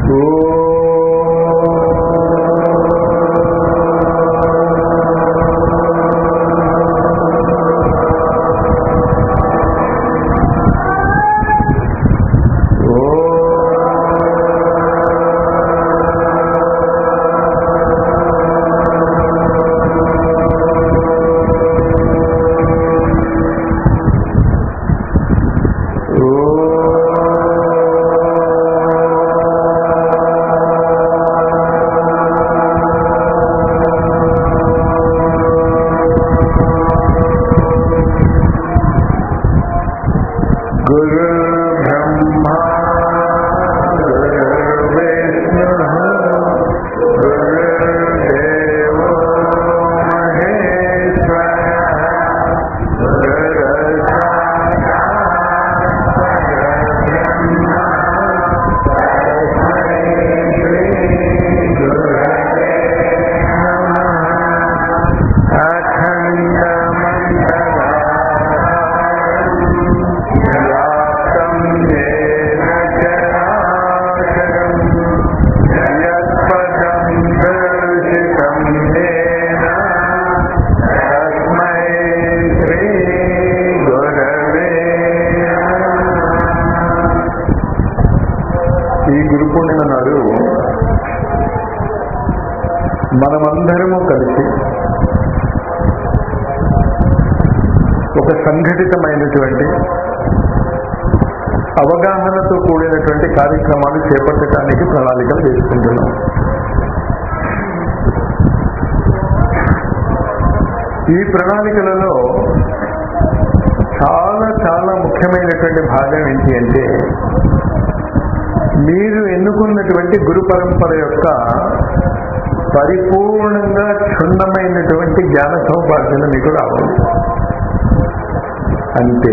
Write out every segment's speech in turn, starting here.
మనమందరము కలిసి ఒక సంఘటితమైనటువంటి అవగాహనతో కూడినటువంటి కార్యక్రమాలు చేపట్టడానికి ప్రణాళికలు వేసుకుంటున్నాం. ఈ ప్రణాళికలలో చాలా చాలా ముఖ్యమైనటువంటి భాగం ఏంటి అంటే, మీరు ఎన్నుకున్నటువంటి గురు పరంపర యొక్క పరిపూర్ణంగా క్షుణ్ణమైనటువంటి జ్ఞాన సౌపార్జన మీకు రావాలి. అంటే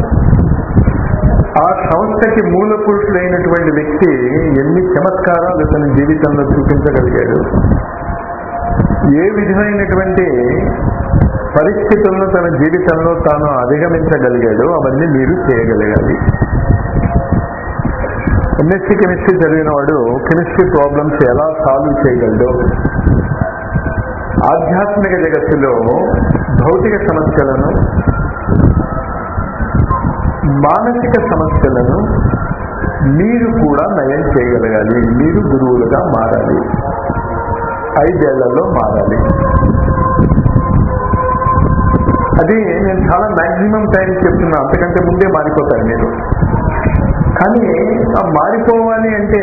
ఆ సంస్థకి మూల పురుషుడైనటువంటి వ్యక్తి ఎన్ని చమత్కారాలు తన జీవితంలో చూపించగలిగాడు, ఏ విధమైనటువంటి పరిస్థితులను తన జీవితంలో తాను అధిగమించగలిగాడు, అవన్నీ మీరు చేయగలగాలి. ఎంఎస్సీ కెమిస్ట్రీ చదివిన వాడు కెమిస్ట్రీ ప్రాబ్లమ్స్ ఎలా సాల్వ్ చేయగలడు, ఆధ్యాత్మిక జగత్తులో భౌతిక సమస్యలను, మానసిక సమస్యలను మీరు కూడా నయం చేయగలగాలి. మీరు గురువులుగా మారాలి, 5 ఏళ్లలో మారాలి. అది నేను చాలా మ్యాక్సిమం టైం చెప్తున్నా, అంతకంటే ముందే మారిపోతారు మీరు. కానీ ఆ మారిపోవాలి అంటే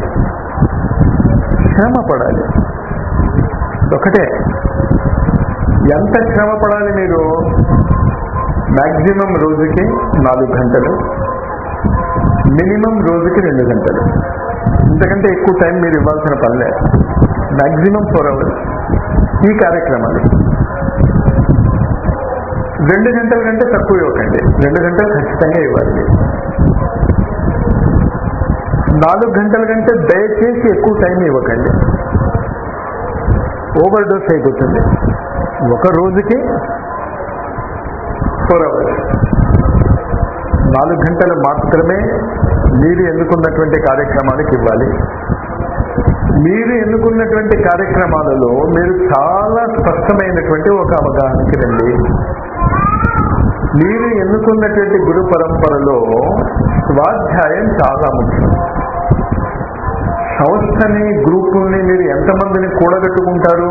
శ్రమ పడాలి. ఒకటే, ఎంత శ్రమ పడాలి మీరు? మ్యాక్సిమం రోజుకి 4 గంటలు, మినిమం రోజుకి 2 గంటలు. ఇంతకంటే ఎక్కువ టైం మీరు ఇవ్వాల్సిన పనిలే. మ్యాక్సిమం 4 hours ఈ కార్యక్రమాలు. 2 గంటల కంటే తక్కువ ఇవ్వకండి, 2 గంటలు ఖచ్చితంగా ఇవ్వాలి. 4 గంటల కంటే దయచేసి ఎక్కువ టైం ఇవ్వకండి, ఓవర్ డోస్ అయిపోతుంది. ఒక రోజుకి 4 hours, 4 గంటలు మాత్రమే మీరు ఎన్నుకున్నటువంటి కార్యక్రమానికి ఇవ్వాలి. మీరు ఎన్నుకున్నటువంటి కార్యక్రమాలలో మీరు చాలా స్పష్టమైనటువంటి ఒక అవగాహనకి రండి. మీరు ఎన్నుకున్నటువంటి గురు పరంపరలో స్వాధ్యాయం చాలా ముఖ్యం. సంస్థని, గ్రూపుల్ని మీరు ఎంతమందిని కూడగట్టుకుంటారు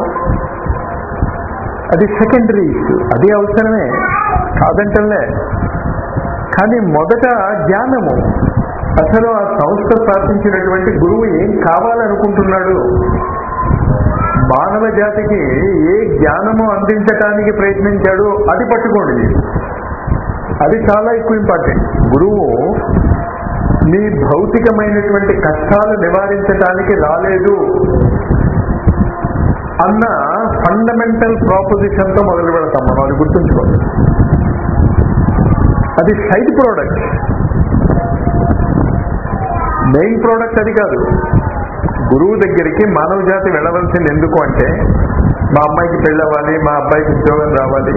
అది సెకండరీ ఇష్యూ, అది అవసరమే కాదంటలే. కానీ మొదట జ్ఞానము, అసలు ఆ సంస్థ స్థాపించినటువంటి గురువు ఏం కావాలనుకుంటున్నాడు, మానవ జాతికి ఏ జ్ఞానము అందించటానికి ప్రయత్నించాడు అది పట్టుకోండి. అది చాలా ఎక్కువ ఇంపార్టెంట్. గురువు మీ భౌతికమైనటువంటి కష్టాలు నివారించడానికి రాలేదు అన్న ఫండమెంటల్ ప్రాపోజిషన్తో మొదలు పెడతాం మనం, అది గుర్తుంచుకోండి. అది సైడ్ ప్రోడక్ట్, మెయిన్ ప్రోడక్ట్ అది కాదు. గురువు దగ్గరికి మానవ జాతి వెళ్ళవలసింది ఎందుకు అంటే, మా అమ్మాయికి పెళ్ళవ్వాలి, మా అబ్బాయికి ఉద్యోగం రావాలి,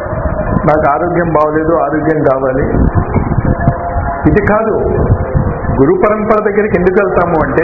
నాకు ఆరోగ్యం బాగోలేదు, ఆరోగ్యం కావాలి, ఇది కాదు. గురు పరంపర దగ్గరికి ఎందుకు వెళ్తాము అంటే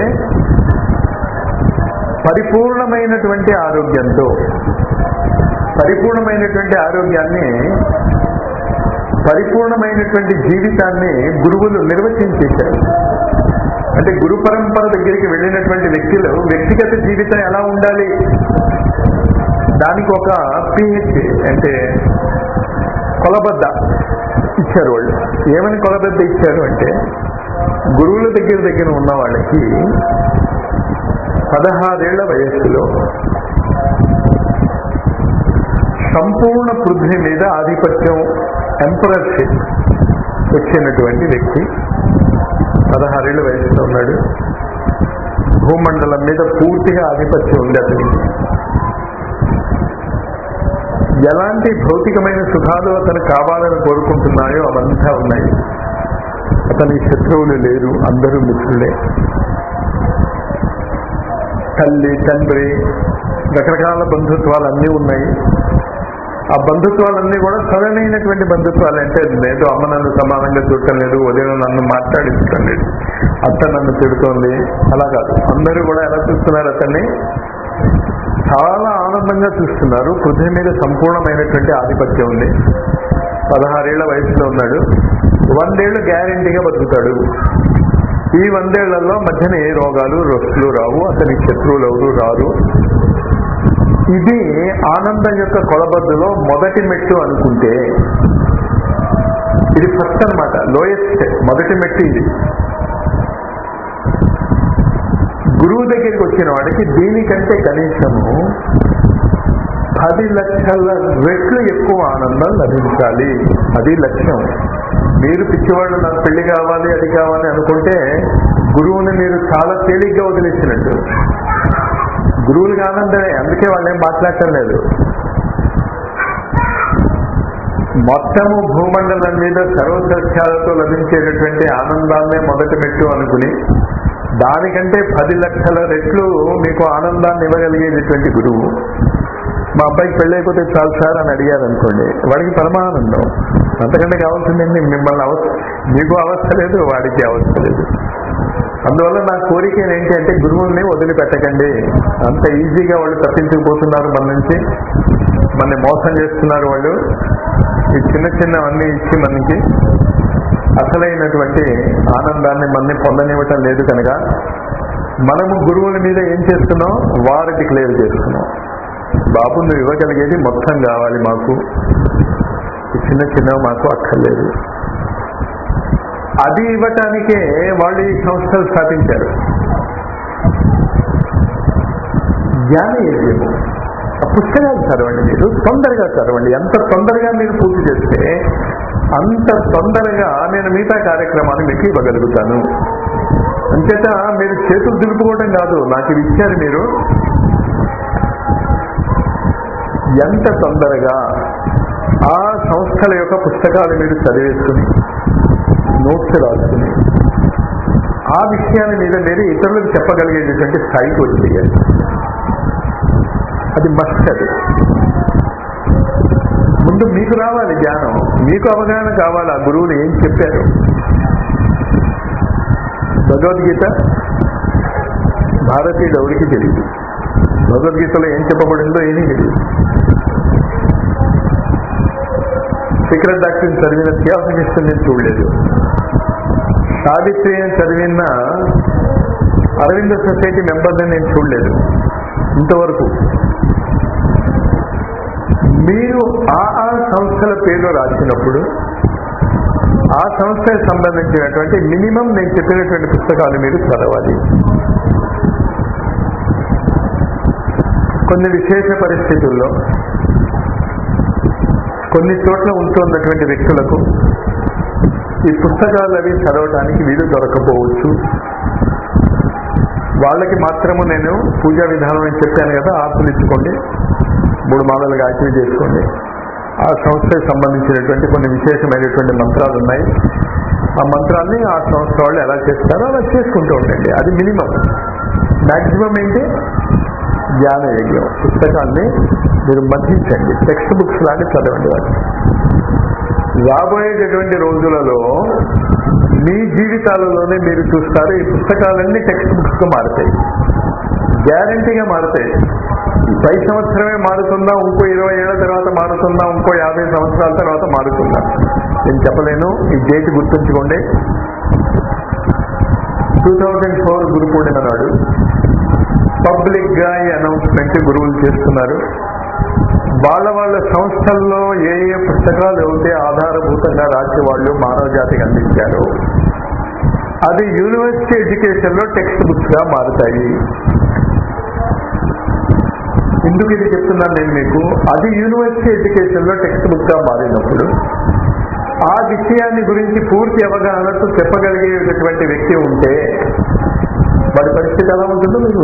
పరిపూర్ణమైనటువంటి ఆరోగ్యంతో, పరిపూర్ణమైనటువంటి ఆరోగ్యాన్ని, పరిపూర్ణమైనటువంటి జీవితాన్ని గురువులు నిర్వచించేశారు. అంటే గురు పరంపర దగ్గరికి వెళ్ళినటువంటి వ్యక్తులు వ్యక్తిగత జీవితం ఎలా ఉండాలి, దానికి ఒక పిహెచ్ అంటే కొలబద్ద ఇచ్చారు. వాళ్ళు ఏమని కొలబద్ద ఇచ్చారు అంటే, గురువుల దగ్గర ఉన్న వాళ్ళకి 16 ఏళ్ల వయస్సులో సంపూర్ణ పృథ్వీ మీద ఆధిపత్యం, ఎంపరర్షిప్ వచ్చినటువంటి వ్యక్తి 16 ఏళ్ల వయసులో ఉన్నాడు. భూమండలం మీద పూర్తిగా ఆధిపత్యం ఉంది అతనికి. ఎలాంటి భౌతికమైన సుఖాలు అతను కావాలని కోరుకుంటున్నాయో అవంతా ఉన్నాయి. అతని శత్రువులు లేరు, అందరూ మిత్రులే. తల్లి, తండ్రి, రకరకాల బంధుత్వాలు అన్నీ ఉన్నాయి. ఆ బంధుత్వాలన్నీ కూడా సరైనటువంటి బంధుత్వాలు. అంటే లేదు అమ్మ నన్ను సమానంగా చూడటం లేదు, ఉదయం నన్ను మాట్లాడించడం లేదు, అత్త నన్ను తిడుతోంది, అలా కాదు. అందరూ కూడా ఎలా చూస్తున్నారు, అతన్ని చాలా ఆనందంగా చూస్తున్నారు. పృథ్వీ మీద సంపూర్ణమైనటువంటి ఆధిపత్యం ఉంది. 16 ఏళ్ల వయసులో ఉన్నాడు. 100 ఏళ్ళు గ్యారెంటీగా బతుకుతాడు. ఈ 100 ఏళ్లలో మధ్యన ఏ రోగాలు రొస్టులు రావు, అతనికి శత్రువులు ఎవరు రారు. ఇది ఆనందం యొక్క కొలబద్దులో మొదటి మెట్టు అనుకుంటే, ఇది ఫస్ట్ అన్నమాట, లోయెస్ట్, మొదటి మెట్టు ఇది. గురువు దగ్గరికి వచ్చిన వాడికి దీనికంటే కనీసము 10 లక్షల రెట్లు ఎక్కువ ఆనందం లభించాలి. అది లక్ష్యం. మీరు పిచ్చివాళ్ళు నాకు పెళ్లి కావాలి, అది కావాలి అనుకుంటే గురువుని మీరు చాలా తేలిగ్గా వదిలేసినట్టు. గురువులకి ఆనందమే, అందుకే వాళ్ళు ఏం మాట్లాడటం లేదు. మొత్తము భూమండలం మీద సర్వసత్యాలతో లభించేటటువంటి ఆనందాన్నే మొదటి మెట్టు అనుకుని దానికంటే 10 లక్షల రెట్లు మీకు ఆనందాన్ని ఇవ్వగలిగేటటువంటి గురువు. మా అబ్బాయికి పెళ్ళి అయిపోతే చాలు సార్ అని అడిగారు అనుకోండి, వాడికి పరమానందం. అంతకంటే కావాల్సిందండి మిమ్మల్ని మీకు అవస్థ లేదు, వాడికి అవస్థ లేదు. అందువల్ల నా కోరిక ఏంటి అంటే గురువుల్ని వదిలిపెట్టకండి. అంత ఈజీగా వాళ్ళు తప్పించుకుపోతున్నారు మన నుంచి, మనని మోసం చేస్తున్నారు వాళ్ళు. ఈ చిన్న చిన్నవన్నీ ఇచ్చి మనకి అసలైనటువంటి ఆనందాన్ని మనని పొందనివ్వటం లేదు. కనుక మనము గురువుల మీద ఏం చేస్తున్నాం, వారు డిక్లేర్ చేస్తున్నాం. బాబు నువ్వు ఇవ్వగలిగేది మొత్తం కావాలి మాకు, చిన్న చిన్నవి మాకు అక్కర్లేదు. అది ఇవ్వటానికే వాళ్ళు ఈ సంస్థలు స్థాపించారు. జ్ఞానయజ్ఞము, ఆ పుస్తకాలు చదవండి, మీరు తొందరగా చదవండి. ఎంత తొందరగా మీరు పూర్తి చేస్తే అంత తొందరగా నేను మిగతా కార్యక్రమాన్ని మీకు ఇవ్వగలుగుతాను. అంచేత మీరు చేతులు దులుపుకోవడం కాదు, నాకు ఇది ఇచ్చారు మీరు. ఎంత తొందరగా ఆ సంస్థల యొక్క పుస్తకాలు మీరు చదివేసుకుని నోట్స్ రాసుకుని ఆ విషయాల మీద మీరు ఇతరులకు చెప్పగలిగేటటువంటి స్థాయికి వచ్చేయాలి. అది మస్ట్. అది ముందు మీకు రావాలి జ్ఞానం, మీకు అవగాహన కావాలి ఆ గురువులు ఏం చెప్పారు. భగవద్గీత భారతీయుడు ఎవరికి తెలియదు, భగవద్గీతలో ఏం చెప్పబడిందో ఏమీ తెలియదు. సీక్రెట్ డాక్టర్ని చదివిన థియాసఫిస్ట్ నేను చూడలేదు. సావిత్రి అని చదివిన అరవింద సొసైటీ మెంబర్ని నేను చూడలేదు ఇంతవరకు. మీరు ఆ సంస్థల పేర్లు రాసినప్పుడు ఆ సంస్థకు సంబంధించినటువంటి మినిమం నేను చెప్పినటువంటి పుస్తకాలు మీరు చదవాలి. కొన్ని విశేష పరిస్థితుల్లో కొన్ని చోట్ల ఉంటున్నటువంటి వ్యక్తులకు ఈ పుస్తకాలు అవి చదవటానికి వీలు దొరకపోవచ్చు. వాళ్ళకి మాత్రము నేను పూజా విధానం అని చెప్పాను కదా, ఆకులు ఇచ్చుకోండి, 3 మాలలు గాయత్రి చేసుకోండి. ఆ సంస్థకు సంబంధించినటువంటి కొన్ని విశేషమైనటువంటి మంత్రాలు ఉన్నాయి. ఆ మంత్రాన్ని ఆ సంస్థ వాళ్ళు ఎలా చేస్తారో అలా చేసుకుంటూ ఉండండి. అది మినిమం. మ్యాక్సిమం ఏంటి, జ్ఞానయజ్ఞం. పుస్తకాన్ని మీరు మధ్యించండి, టెక్స్ట్ బుక్స్ లాంటి చదవండి. వాటి రాబోయేటటువంటి రోజులలో మీ జీవితాలలోనే మీరు చూస్తారు ఈ పుస్తకాలన్నీ టెక్స్ట్ బుక్స్ గా మారుతాయి, గ్యారంటీగా మారుతాయి. పై సంవత్సరమే మారుతుందా, ఇంకో 20 ఏళ్ల తర్వాత మారుతుందా, ఇంకో 50 సంవత్సరాల తర్వాత మారుతుందా నేను చెప్పలేను. ఈ డేట్ గుర్తుంచుకోండి. 2004 గురు పూర్ణిమ నాడు పబ్లిక్ గా ఈ అనౌన్స్మెంట్ గురువులు చేస్తున్నారు. వాళ్ళ సంస్థల్లో ఏ ఏ పుస్తకాలు అయితే ఆధారభూతంగా రాసి వాళ్ళు మానవ జాతికి అందించారో అది యూనివర్సిటీ ఎడ్యుకేషన్ లో టెక్స్ట్ బుక్స్ గా మారుతాయి. ఎందుకు ఇది చెప్తున్నాను నేను మీకు? అది యూనివర్సిటీ ఎడ్యుకేషన్ లో టెక్స్ట్ బుక్ గా మారినప్పుడు ఆ విషయాన్ని గురించి పూర్తి అవగాహనతో చెప్పగలిగేటటువంటి వ్యక్తి ఉంటే వాడి పరిస్థితి ఎలా ఉంటుందో మీరు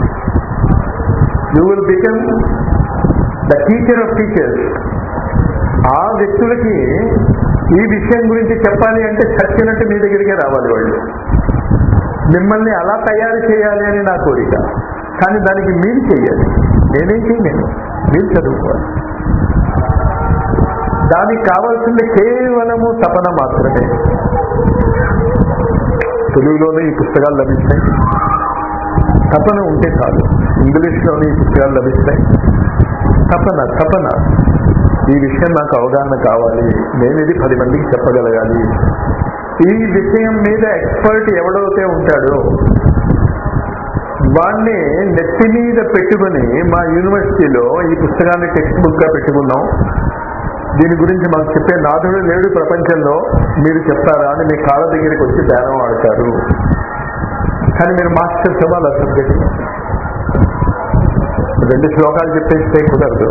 you will become the teacher of teachers. ఆ వ్యక్తులకి ఈ విషయం గురించి చెప్పాలి అంటే చచ్చినట్టు మీ దగ్గరికే రావాలి వాళ్ళు. మిమ్మల్ని అలా తయారు చేయాలి అని నా కోరిక, కానీ దానికి మీరు చేయాలి, నేనేం చేయలేను, మీరు చదువుకోవాలి. దానికి కావాల్సింది కేవలము తపన మాత్రమే. తెలుగులోనే ఈ పుస్తకాలు లభిస్తాయి, తపన ఉంటే చాలు. ఇంగ్లీష్లోనే ఈ పుస్తకాలు లభిస్తాయి. తపన ఈ విషయం నాకు అవగాహన కావాలి, నేను ఇది 10 మందికి చెప్పగలగాలి. ఈ విషయం మీద ఎక్స్పర్ట్ ఎవడైతే ఉంటాడో వాణ్ణి నెత్తి మీద పెట్టుకుని మా యూనివర్సిటీలో ఈ పుస్తకాన్ని టెక్స్ట్ బుక్ గా పెట్టుకున్నాం, దీని గురించి మాకు చెప్పే నాథుడు లేడు ప్రపంచంలో, మీరు చెప్తారా అని మీ కాళ్ళ దగ్గరికి వచ్చి బేరం ఆడతారు. కానీ మీరు మాస్టర్స్ ఇవ్వాలి ఆ సబ్జెక్ట్. 2 శ్లోకాలు చెప్పేస్తే కుదరదు.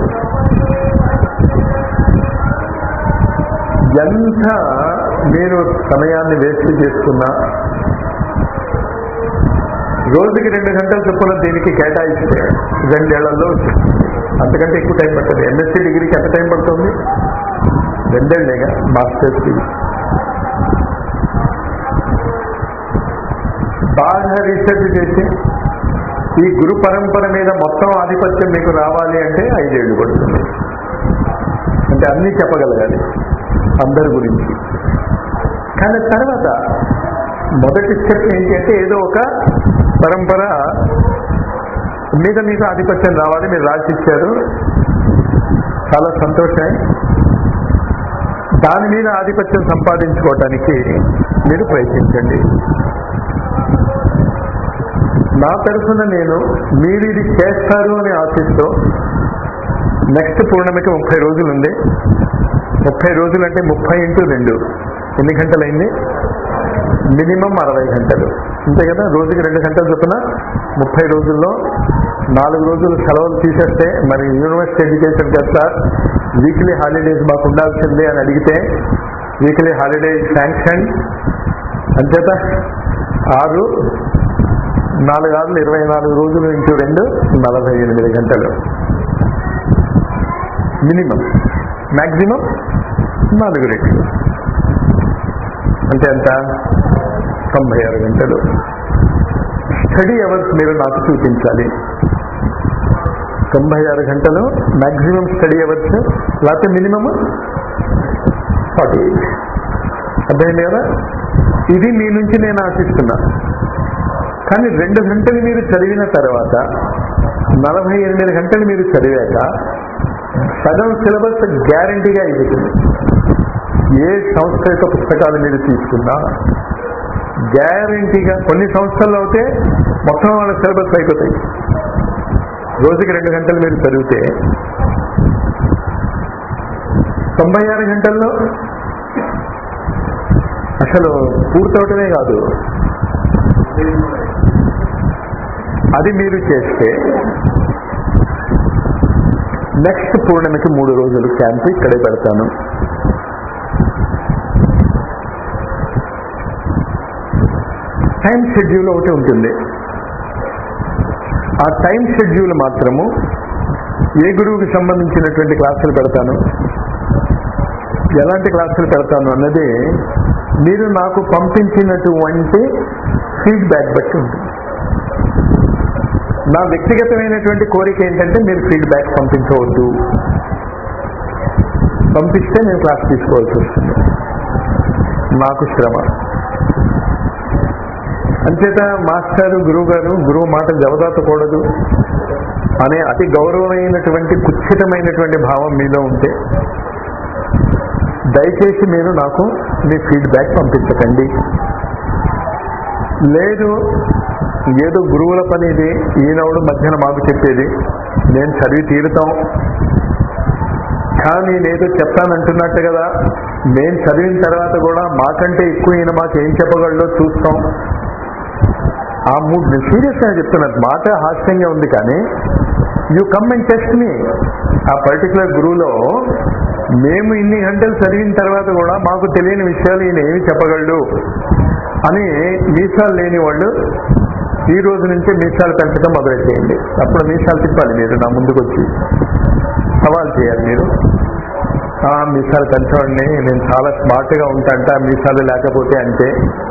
ఎంత మీరు సమయాన్ని వేస్ట్ చేసుకున్నా రోజుకి 2 గంటల చొప్పున దీనికి కేటాయిస్తే 2 ఏళ్లలో అంతకంటే ఎక్కువ టైం పడుతుంది. ఎంఎస్సీ డిగ్రీకి ఎంత టైం పడుతుంది? 2 ఏళ్ళేగా. మాస్టర్స్ డిగ్రీ బాగా రీసెర్చ్ చేసి ఈ గురు పరంపర మీద మొత్తం ఆధిపత్యం మీకు రావాలి అంటే 5 ఏళ్ళు పడుతుంది. అంటే అన్నీ చెప్పగలగాలి అందరి గురించి. కానీ తర్వాత మొదటి స్టెప్ ఏంటి అంటే ఏదో ఒక పరంపర మీద మీకు ఆధిపత్యం రావాలి. మీరు రాసిచ్చారు, చాలా సంతోషమే. దాని మీద ఆధిపత్యం సంపాదించుకోవటానికి మీరు ప్రయత్నించండి. నా తరఫున నేను మీరు ఇది చేస్తారు అని ఆశిస్తూ నెక్స్ట్ పూర్ణిమకి 30 రోజులు ఉంది. 30 రోజులు అంటే 30 × 2 ఎన్ని గంటలైంది? మినిమం 60 గంటలు, అంతే కదా. రోజుకి 2 గంటలు చొప్పున 30 రోజుల్లో 4 రోజులు సెలవులు తీసేస్తే మరి యూనివర్సిటీ ఎడ్యుకేషన్ కదా సార్ వీక్లీ హాలిడేస్ మాకు ఉండాల్సిందే అని అడిగితే వీక్లీ హాలిడే శాంక్షన్ అంచేత 6 4 6 24 రోజులు ఇంటూ 2 48 గంటలు మినిమం. మ్యాక్సిమం 4 రెట్లు అంటే ఎంత? 96 గంటలు స్టడీ అవర్స్ మీరు నాకు చూపించాలి. 96 గంటలు మ్యాక్సిమం స్టడీ అవర్స్, లేకపోతే మినిమం 48. అర్థమైంది కదా? ఇది మీ నుంచి నేను ఆశిస్తున్నా. కానీ 2 గంటలు మీరు చదివిన తర్వాత 48 గంటలు మీరు చదివాక సగం సిలబస్ గ్యారంటీగా అయిపోతుంది. ఏ సంస్థ యొక్క పుస్తకాలు మీరు తీసుకున్నా గ్యారంటీగా కొన్ని సంస్థల్లో అయితే మొత్తం వాళ్ళ సిలబస్ అయిపోతాయి. రోజుకి 2 గంటలు మీరు చదివితే 96 గంటల్లో అసలు పూర్తవటమే కాదు. అది మీరు చేస్తే నెక్స్ట్ పూర్ణిమకి 3 రోజులు క్యాంప్ ఇక్కడే పెడతాను. టైం షెడ్యూల్ ఒకటి ఉంటుంది. ఆ టైం షెడ్యూల్ మాత్రము ఏ గురువుకి సంబంధించినటువంటి క్లాసులు పెడతాను, ఎలాంటి క్లాసులు పెడతాను అన్నది మీరు నాకు పంపించినటువంటి ఫీడ్బ్యాక్ బట్టి ఉంటుంది. నా వ్యక్తిగతమైనటువంటి కోరిక ఏంటంటే మీరు ఫీడ్బ్యాక్ పంపించవద్దు. పంపిస్తే నేను క్లాస్ తీసుకోవాల్సి వస్తుంది, నాకు శ్రమ. అంచేత మాస్టారు గురువు గారు గురువు మాట జవదాతకూడదు అనే అతి గౌరవమైనటువంటి కుచ్చితమైనటువంటి భావం మీలో ఉంటే దయచేసి మీరు నాకు మీ ఫీడ్బ్యాక్ పంపించకండి. లేదు ఏదో గురువుల పని ఇది, ఈయనవుడు మధ్యన మాకు చెప్పేది, నేను చదివి తీరుతాం, కానీ నేనేదో చెప్తానంటున్నట్టు కదా, నేను చదివిన తర్వాత కూడా మాకంటే ఎక్కువ ఈయన మాకు ఏం చెప్పగలడో చూస్తాం. ఆ మూడు నేను సీరియస్గా చెప్తున్నట్టు, మాట హాస్యంగా ఉంది, కానీ you come and test me. ఆ పర్టికులర్ గురువులో మేము ఇన్ని గంటలు చదివిన తర్వాత కూడా మాకు తెలియని విషయాలు ఈయన ఏమి చెప్పగలడు అని మీసాలు లేని వాళ్ళు ఈ రోజు నుంచే మీసాలు పెంచడం మొదలెట్టేయండి. అప్పుడు మీసాలు తిప్పాలి మీరు, నా ముందుకు వచ్చి సవాల్ చేయాలి మీరు. మీసాలు పెంచండి, నేను చాలా స్మార్ట్గా ఉంటాంట, మీసాలు లేకపోతే అంటే.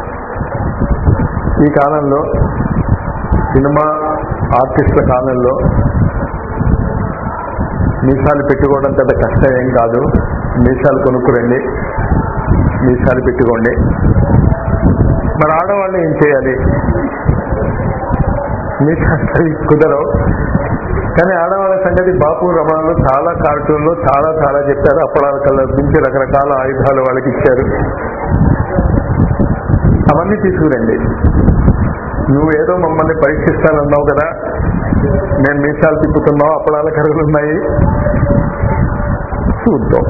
ఈ కాలంలో సినిమా ఆర్టిస్టుల కాలంలో మీసాలు పెట్టుకోవడం పెద్ద కష్టం ఏం కాదు. మీసాలు కొనుక్కురండి, మీసాలు పెట్టుకోండి. మరి ఆడవాళ్ళు ఏం చేయాలి? మీసాలు కుదరవు, కానీ ఆడవాళ్ళ సంగతి బాపు రమణలో చాలా కార్టూన్లో చాలా చాలా చెప్పారు. అప్పడాల కలర్ నుంచి రకరకాల ఆయుధాలు వాళ్ళకి ఇచ్చారు. అవన్నీ తీసుకురండి. నువ్వేదో మమ్మల్ని పరీక్షిస్తానన్నావు కదా, నేను మీసాలు తిప్పుతున్నావు, అప్పడాల కర్రలు ఉన్నాయి, చూద్దాం.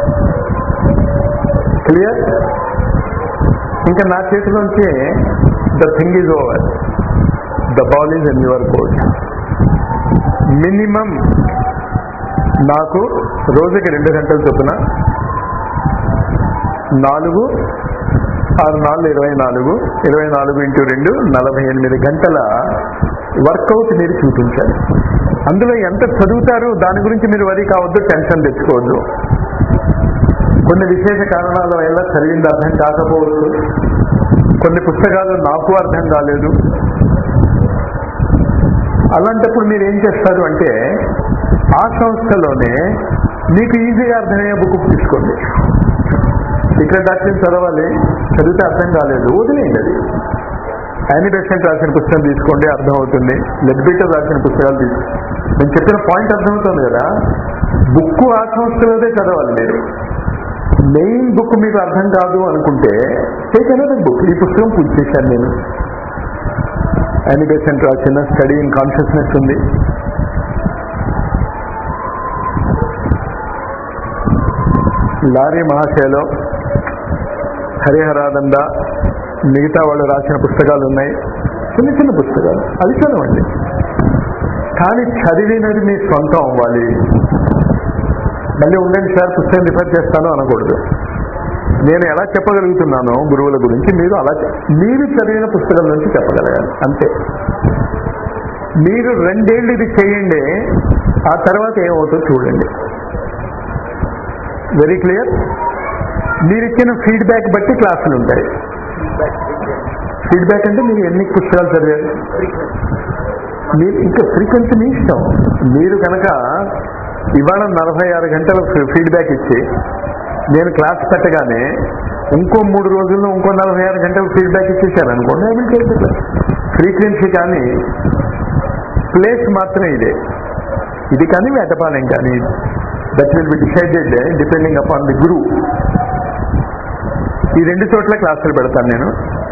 క్లియర్? ఇంకా నా చేతిలోంచి the thing is over, the ball is in your court. Minimum నాకు రోజుకి 2 గంటలు చొప్పున 4, 6, 4, 24, 24 × 2 48 గంటల వర్కౌట్ మీరు చూపించాలి. అందులో ఎంత చదువుతారు దాని గురించి మీరు వరి కావద్దు, టెన్షన్ తెచ్చుకోవద్దు. కొన్ని విశేష కారణాల వల్ల చదివింది అర్థం కాకపోవచ్చు, కొన్ని పుస్తకాలు నాకు అర్థం కాలేదు. అలాంటప్పుడు మీరు ఏం చేస్తారు అంటే ఆ సంస్థలోనే మీకు ఈజీగా అర్థమయ్యే బుక్ తీసుకోండి. సీక్రెట్ డాక్టర్ చదవాలి, చదివితే అర్థం కాలేదు, వదిలేయండి. అది యానీ బెసెంట్ రాసిన పుస్తకం తీసుకోండి, అర్థమవుతుంది. లెడ్బిటర్ రాసిన పుస్తకాలు తీసుకోండి. నేను చెప్పిన పాయింట్ అర్థమవుతుంది కదా. బుక్ ఆ సంస్థలోనే చదవాలి మీరు. మెయిన్ బుక్ మీకు అర్థం కాదు అనుకుంటే టేక్ అనదర్ బుక్. ఈ పుస్తకం పూర్తి చేశాను నేను. యానీ బెసెంట్ రాసిన స్టడీ ఇన్ కాన్షియస్నెస్ ఉంది. లారీ మహాశయలో హరిహరానంద మిగతా వాళ్ళు రాసిన పుస్తకాలు ఉన్నాయి, చిన్న చిన్న పుస్తకాలు, అది చదవండి. కానీ చదివినది మీ సొంతం అవ్వాలి. మళ్ళీ ఉండండి సార్ పుస్తకం రిఫర్ చేస్తాను అనకూడదు. నేను ఎలా చెప్పగలుగుతున్నానో గురువుల గురించి మీరు అలా మీరు చదివిన పుస్తకం నుంచి చెప్పగలగాలి, అంతే. మీరు 2 ఏళ్ళు ఇది చేయండి, ఆ తర్వాత ఏమవుతుందో చూడండి. Very clear? మీరు ఇచ్చిన ఫీడ్బ్యాక్ బట్టి క్లాసులు ఉంటాయి. ఫీడ్బ్యాక్ అంటే మీరు ఎన్ని పుస్తకాలు చదివారు, మీరు ఇంకా ఫ్రీక్వెన్సీ మీ ఇష్టం. మీరు కనుక ఇవాళ 46 గంటల ఫీడ్బ్యాక్ ఇచ్చి నేను క్లాస్ పెట్టగానే ఇంకో 3 రోజుల్లో ఇంకో 46 గంటల ఫీడ్బ్యాక్ ఇచ్చేసాను అనుకోండి, I will take the class. Frequency కానీ ప్లేస్ మాత్రం ఇదే. ఇది కానీ వేటపాలెం కానీ, that will be decided depending upon the guru. ఈ 2 చోట్ల క్లాసులు పెడతాను నేను.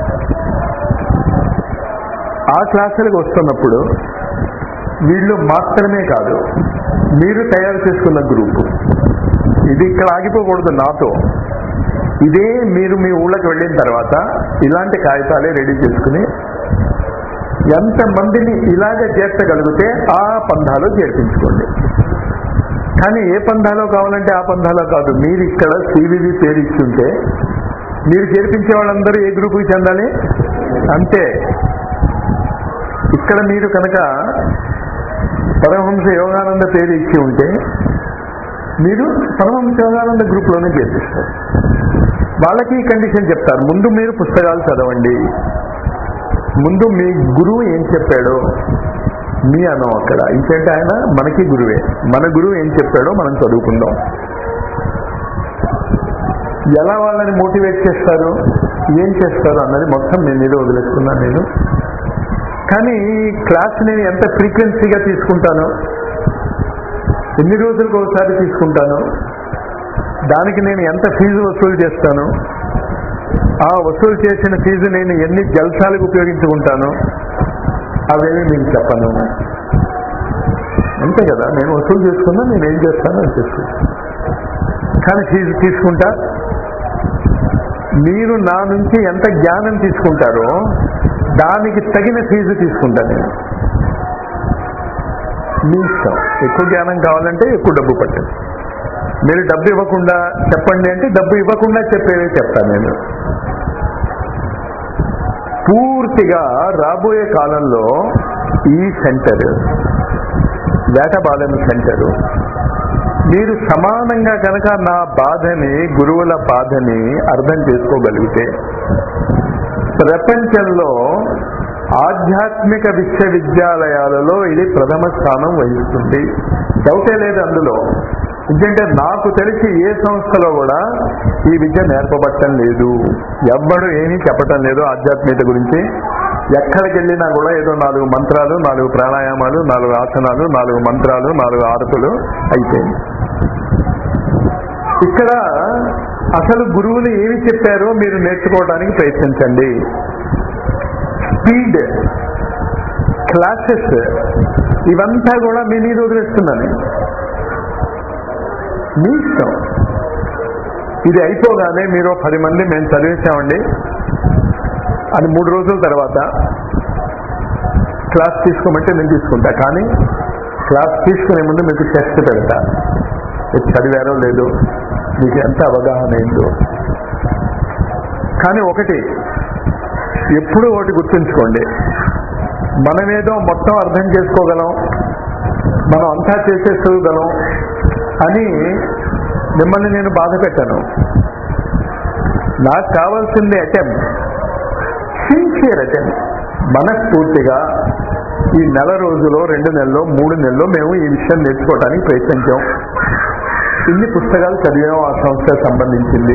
ఆ క్లాసులకు వస్తున్నప్పుడు వీళ్ళు మాత్రమే కాదు, మీరు తయారు చేసుకున్న గ్రూపు ఇది ఇక్కడ ఆగిపోకూడదు నాతో. ఇదే మీరు మీ ఊళ్ళకి వెళ్ళిన తర్వాత ఇలాంటి కాగితాలే రెడీ చేసుకుని ఎంతమందిని ఇలాగ చేర్చగలిగితే ఆ పంధాలో చేర్పించుకోండి. కానీ ఏ పంధాలో కావాలంటే ఆ పంధాలో కాదు. మీరు ఇక్కడ సివివి పేరు ఇస్తుంటే మీరు చేర్పించే వాళ్ళందరూ ఏ గ్రూపుకి చెందాలి అంతే. ఇక్కడ మీరు కనుక పరమహంస యోగానంద పేరు ఇచ్చి ఉంటే మీరు పరమహంస యోగానంద గ్రూప్లోనే చేర్పిస్తారు. వాళ్ళకి ఈ కండిషన్ చెప్తారు, ముందు మీరు పుస్తకాలు చదవండి, ముందు మీ గురువు ఏం చెప్పాడో మీ అనం అక్కడ. ఇంకంటే ఆయన మనకి గురువే, మన గురువు ఏం చెప్పాడో మనం చదువుకుందాం. ఎలా వాళ్ళని మోటివేట్ చేస్తారు, ఏం చేస్తారు అన్నది మొత్తం మీ మీద వదిలేస్తున్నాను నేను. కానీ క్లాస్ నేను ఎంత ఫ్రీక్వెన్సీగా తీసుకుంటాను, ఎన్ని రోజులకు ఒకసారి తీసుకుంటాను, దానికి నేను ఎంత ఫీజు వసూలు చేస్తాను, ఆ వసూలు చేసిన ఫీజు నేను ఎన్ని జల్సాలకు ఉపయోగించుకుంటాను అవేమి నేను చెప్పను. అంతే కదా, నేను వసూలు చేసుకున్నా నేను ఏం చేస్తాను అని చేసుకుంటాను. కానీ ఫీజు తీసుకుంటా. మీరు నా నుంచి ఎంత జ్ఞానం తీసుకుంటారో దానికి తగిన ఫీజు తీసుకుంటా నేను. మీ ఇష్టం, ఎక్కువ జ్ఞానం కావాలంటే ఎక్కువ డబ్బు పట్టండి. మీరు డబ్బు ఇవ్వకుండా చెప్పండి అంటే డబ్బు ఇవ్వకుండా చెప్పేవే చెప్తాను నేను. పూర్తిగా రాబోయే కాలంలో ఈ సెంటర్, వేటబాలెం సెంటరు, మీరు సమానంగా కనుక నా బాధని, గురువుల బాధని అర్థం చేసుకోగలిగితే ప్రపంచంలో ఆధ్యాత్మిక విశ్వవిద్యాలయాలలో ఇది ప్రథమ స్థానం వహిస్తుంది. డౌటే లేదు అందులో. ఎందుకంటే నాకు తెలిసి ఏ సంస్థలో కూడా ఈ విద్య నేర్పబట్టం లేదు, ఎవ్వడు ఏమీ చెప్పటం లేదు ఆధ్యాత్మికత గురించి. ఎక్కడికి వెళ్ళినా కూడా ఏదో 4 మంత్రాలు, 4 ప్రాణాయామాలు, 4 ఆసనాలు, 4 మంత్రాలు, 4 ఆరతులు అయిపోయింది. ఇక్కడ అసలు గురువులు ఏమి చెప్పారో మీరు నేర్చుకోవడానికి ప్రయత్నించండి. స్పీడ్, క్లాసెస్ ఇవంతా కూడా మీ మీద వదిలేస్తున్నాను. మీ ఇష్టం. ఇది అయిపోగానే మీరు 10 మంది మేము చదివేశామండి అని 3 రోజుల తర్వాత క్లాస్ తీసుకోమంటే నేను తీసుకుంటా. కానీ క్లాస్ తీసుకునే ముందు మీకు టెస్ట్ పెడతా, చదివారో లేదో, మీకు ఎంత అవగాహన అయిందో. కానీ ఒకటి ఎప్పుడూ ఒకటి గుర్తుంచుకోండి, మనమేదో మొత్తం అర్థం చేసుకోగలం, మనం అంతా చేసేసుకోగలం అని మిమ్మల్ని నేను బాధ పెట్టాను. నాకు కావాల్సింది అటెంప్ట్, సిన్సియర్ అటెంప్ట్. మనస్ఫూర్తిగా ఈ 1 రోజులో, 2 నెలలో, 3 నెలలో మేము ఈ విషయం నేర్చుకోవడానికి ప్రయత్నించాం. ఇన్ని పుస్తకాలు చదివాం ఆ సంస్థకు సంబంధించింది.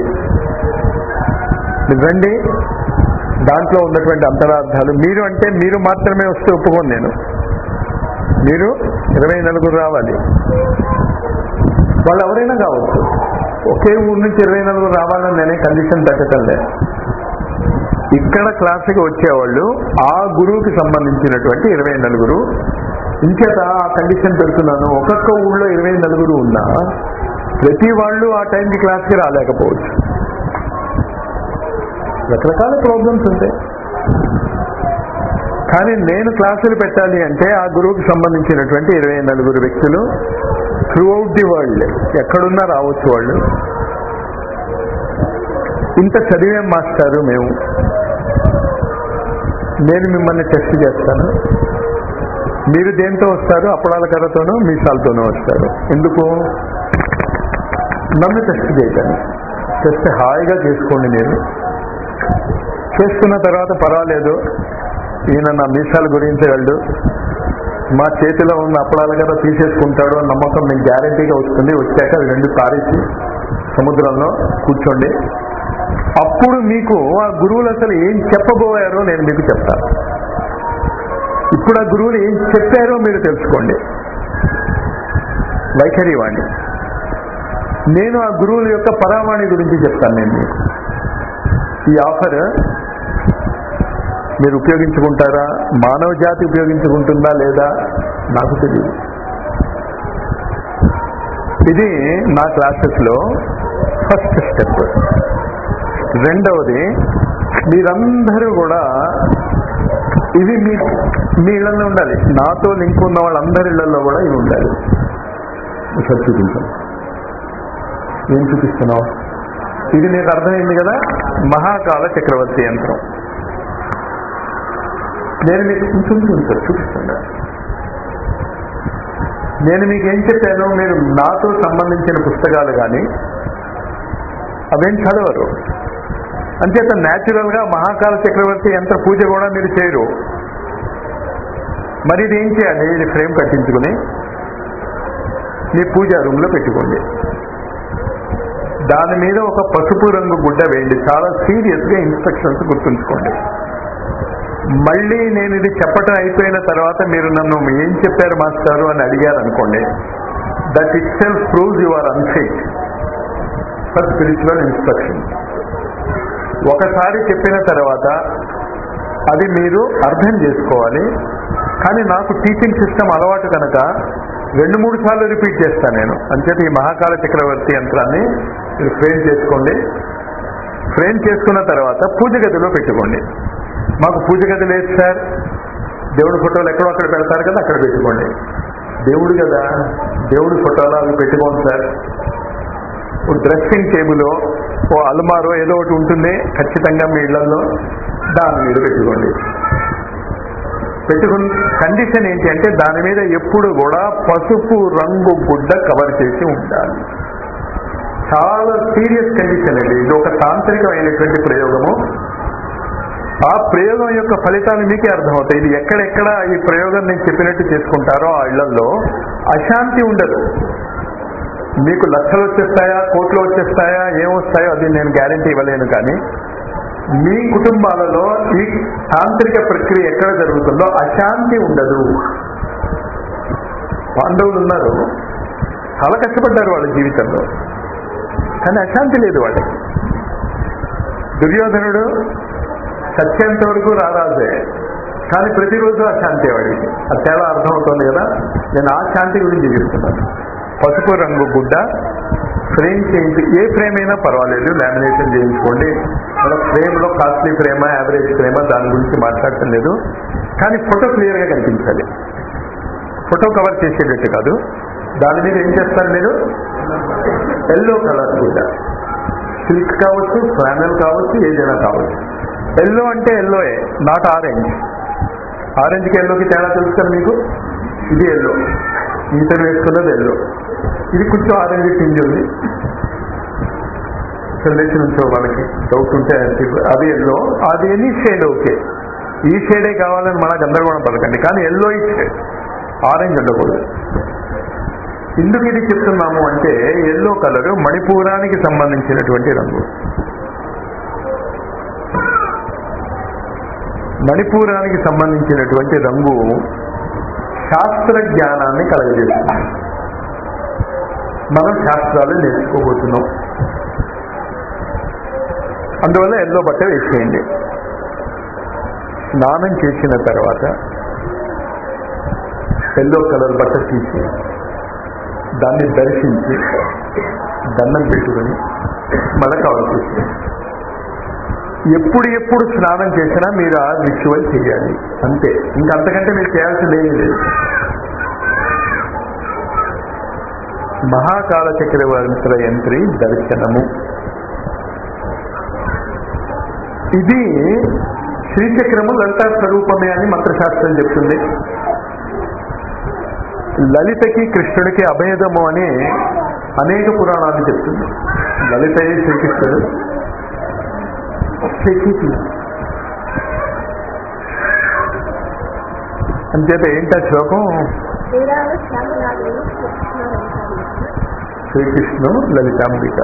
రండి, దాంట్లో ఉన్నటువంటి అంతరార్థాలు మీరు అంటే మీరు మాత్రమే వస్తే ఒప్పుకోను నేను. మీరు 24 రావాలి, వాళ్ళు ఎవరైనా కావచ్చు. ఒకే ఊరు నుంచి 24 రావాలని నేనే కండిషన్ పెట్టడం లేదు. ఇక్కడ క్లాసుకి వచ్చేవాళ్ళు ఆ గురువుకి సంబంధించినటువంటి 24. ఇంకేత ఆ కండిషన్ పెడుతున్నాను. ఒక్కొక్క ఊళ్ళో 24 ఉన్నా ప్రతి వాళ్ళు ఆ టైంకి క్లాస్కి రాలేకపోవచ్చు. రకరకాల ప్రాబ్లమ్స్ ఉంటాయి. కానీ నేను క్లాసులు పెట్టాలి అంటే ఆ గురువుకి సంబంధించినటువంటి 24 వ్యక్తులు త్రూఅవుట్ ది వరల్డ్ ఎక్కడున్నా రావచ్చు. వాళ్ళు ఇంత చదివేం మాస్టారు మేము, నేను మిమ్మల్ని టెస్ట్ చేస్తాను. మీరు దేంతో వస్తారు? అప్పడాల కర్రతోనో మీసాలతోనో వస్తారు. ఎందుకు? నన్ను టెస్ట్ చేయటాను. టెస్ట్ హాయిగా చేసుకోండి. నేను చేసుకున్న తర్వాత పర్వాలేదు, ఈయన నా మీసాలు గురించగలడు, మా చేతిలో ఉన్న అప్పడాల కర్ర తీసేసుకుంటాడు అని నమ్మకం మీకు గ్యారంటీగా వస్తుంది. వచ్చాక 2 పారేసి సముద్రంలో కూర్చోండి. అప్పుడు మీకు ఆ గురువులు అసలు ఏం చెప్పబోయారో నేను మీకు చెప్తాను. ఇప్పుడు ఆ గురువులు ఏం చెప్పారో మీరు తెలుసుకోండి. వైఖరి వాణి. నేను ఆ గురువుల యొక్క పరావాణి గురించి చెప్తాను. నేను మీకు ఈ ఆఫర్ మీరు ఉపయోగించుకుంటారా, మానవ జాతి ఉపయోగించుకుంటుందా లేదా నాకు తెలియదు. ఇది నా క్లాసెస్లో ఫస్ట్ స్టెప్. రెండవది, మీరందరూ కూడా ఇది మీ ఇళ్లలో ఉండాలి. నాతో లింక్ ఉన్న వాళ్ళందరి ఇళ్లలో కూడా ఇవి ఉండాలి. ఒకసారి చూపించాం. ఏం చూపిస్తున్నావు? ఇది నీకు అర్థమైంది కదా, మహాకాల చక్రవర్తి యంత్రం. నేను మీకు కొంచెం చూపిస్తున్నా. నేను మీకు ఏం చెప్పాను, మీరు నాతో సంబంధించిన పుస్తకాలు కానీ అవేం చదవరు. అంచేత న్యాచురల్ గా మహాకాల చక్రవర్తి యంత్ర పూజ కూడా మీరు చేయరు. మరి ఇది ఏం చేయాలి? ఇది ఫ్రేమ్ కట్టించుకుని మీ పూజా రూమ్ లో పెట్టుకోండి. దాని మీద ఒక పసుపు రంగు గుడ్డ వేయండి. చాలా సీరియస్ గా ఇన్స్ట్రక్షన్స్ గుర్తుంచుకోండి. మళ్ళీ నేను ఇది చెప్పటం అయిపోయిన తర్వాత మీరు నన్ను ఏం చెప్పారు మాస్టారు అని అడిగారు అనుకోండి, that itself proves you are unfit for spiritual instruction. ఒకసారి చెప్పిన తర్వాత అది మీరు అర్థం చేసుకోవాలి. కానీ నాకు టీచింగ్ సిస్టమ్ అలవాటు కనుక 2-3 సార్లు రిపీట్ చేస్తాను నేను. అంచేత ఈ మహాకాల చక్రవర్తి యంత్రాన్ని మీరు ఫ్రేమ్ చేసుకోండి. ఫ్రేమ్ చేసుకున్న తర్వాత పూజ గదిలో పెట్టుకోండి. మాకు పూజ గది లేదు సార్, దేవుడి ఫోటోలు ఎక్కడో అక్కడ పెడతారు కదా, అక్కడ పెట్టుకోండి. దేవుడు కదా, దేవుడి ఫోటోలు అవి పెట్టుకోండి సార్. డ్రెస్సింగ్ టేబుల్, ఓ అల్మారో ఏదో ఒకటి ఉంటుంది ఖచ్చితంగా మీ ఇళ్లలో, దాని మీద పెట్టుకోండి. పెట్టుకున్న కండిషన్ ఏంటి అంటే దాని మీద ఎప్పుడు కూడా పసుపు రంగు గుడ్డ కవర్ చేసి ఉండాలి. చాలా సీరియస్ కండిషన్ అండి. ఇది ఒక తాంత్రికమైనటువంటి ప్రయోగము. ఆ ప్రయోగం యొక్క ఫలితాలు మీకే అర్థమవుతాయి. ఇది ఎక్కడెక్కడ ఈ ప్రయోగం నేను చెప్పినట్టు చేసుకుంటారో ఆ ఇళ్లలో అశాంతి ఉండదు. మీకు లక్షలు వచ్చేస్తాయా, కోట్లు వచ్చేస్తాయా, ఏమొస్తాయో అది నేను గ్యారంటీ ఇవ్వలేను. కానీ మీ కుటుంబాలలో ఈ తాంత్రిక ప్రక్రియ ఎక్కడ జరుగుతుందో అశాంతి ఉండదు. పాండవులు ఉన్నారు, చాలా కష్టపడ్డారు వాళ్ళ జీవితంలో, కానీ అశాంతి లేదు వాళ్ళకి. దుర్యోధనుడు సత్యంత వరకు రారాజే, కానీ ప్రతిరోజు అశాంతి వాడికి. అది తేడా అర్థమవుతుంది కదా. నేను ఆ శాంతి గురించి చెప్తున్నాను. పసుపు రంగు గుడ్డ ఫ్రేమ్ చేయించి, ఏ ఫ్రేమ్ అయినా పర్వాలేదు, లామినేషన్ చేయించుకోండి. మన ఫ్రేమ్లో కాస్ట్లీ ఫ్రేమా, యావరేజ్ ఫ్రేమా, దాని గురించి మాట్లాడటం లేదు. కానీ ఫోటో క్లియర్గా కనిపించాలి. ఫోటో కవర్ చేసేటట్టు కాదు. దాని మీద ఏం చేస్తారు మీరు, ఎల్లో కలర్ గుడ్డ, సిల్క్ కావచ్చు, ఫ్లానల్ కావచ్చు, ఏదైనా కావచ్చు. ఎల్లో అంటే ఎల్లోయే, నాట్ ఆరెంజ్. ఆరెంజ్కి ఎల్లోకి తేడా తెలుస్తారు మీకు. ఇది ఎల్లో, ఈతను వేసుకున్నది ఎల్లో. ఇది కొంచెం ఆరెంజ్ టింజ్ ఉంది. లేచి నుంచో వాళ్ళకి డౌట్ ఉంటే అది ఎల్లో, అది ఎనీ షేడ్ ఓకే. ఈ షేడే కావాలని మన గందరగోళం పడకండి. కానీ ఎల్లో ఈ షేడ్, ఆరెంజ్ ఉండకూడదు. ఎందుకు ఇది చెప్తున్నాము అంటే ఎల్లో కలరు మణిపూరానికి సంబంధించినటువంటి రంగు. మణిపూరానికి సంబంధించినటువంటి రంగు శాస్త్ర జ్ఞానాన్ని కలగజేస్తుంది. మనం శాస్త్రాలు నేర్చుకోబోతున్నాం. అందువల్ల ఎల్లో బట్ట వేసేయండి. స్నానం చేసిన తర్వాత ఎల్లో కలర్ బట్ట తీసి దాన్ని దర్శించి దండం పెట్టుకుని మళ్ళీ కవర్ చేసి, ఎప్పుడు స్నానం చేసినా మీరు ఆ రిచువల్ చేయాలి. అంతే, ఇంకంతకంటే మీరు చేయాల్సింది ఏమీ లేదు. మహాకాల చక్రవర్తి యంత్రి దర్శనము, ఇది శ్రీచక్రము లలితా స్వరూపమే అని మంత్రశాస్త్రం చెప్తుంది. లలితకి కృష్ణుడికి అభేదము అని అనేక పురాణాలు చెప్తుంది. లలితయే శ్రీకృష్ణుడు, అంచేత ఏంటా శ్లోకం, శ్రీకృష్ణు లలితాంబిక.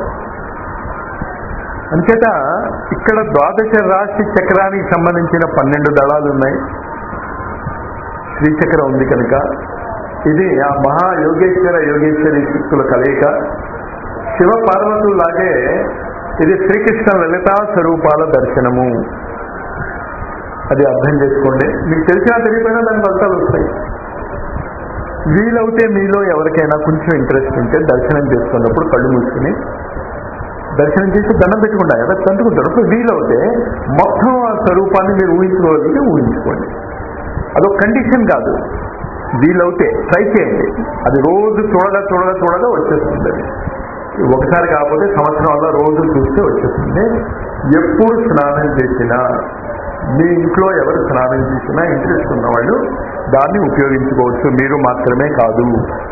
అంచేత ఇక్కడ ద్వాదశ రాశి చక్రానికి సంబంధించిన 12 దళాలు ఉన్నాయి. శ్రీచక్రం ఉంది కనుక ఇది ఆ మహాయోగేశ్వర యోగేశ్వరి శక్తుల కలయిక. శివ పార్వతులాగే ఇది శ్రీకృష్ణ లలితా స్వరూపాల దర్శనము. అది అర్థం చేసుకోండి. మీకు తెలిసినా తెలియపోయినా దాని ఫలితాలు వస్తాయి. వీలవుతే మీలో ఎవరికైనా కొంచెం ఇంట్రెస్ట్ ఉంటే దర్శనం చేసుకున్నప్పుడు కళ్ళు మూసుకుని దర్శనం చేసి దండం పెట్టుకుంటా కదా, తంటుకుంటారు. వీలవుతే మొత్తం ఆ స్వరూపాన్ని మీరు ఊహించుకోగలిగితే ఊహించుకోండి. అదొక కండిషన్ కాదు. వీలవుతే ట్రై చేయండి. అది రోజు చూడగా వచ్చేస్తుంది. ఒకసారి కాకపోతే సంవత్సరం వల్ల రోజు చూస్తే వచ్చేస్తుంది. ఎప్పుడు స్నానం చేసినా, మీ ఇంట్లో ఎవరు స్నానం చేసినా ఇంట్రెస్ట్ ఉన్నవాళ్ళు దాన్ని ఉపయోగించుకోవచ్చు. మీరు మాత్రమే కాదు.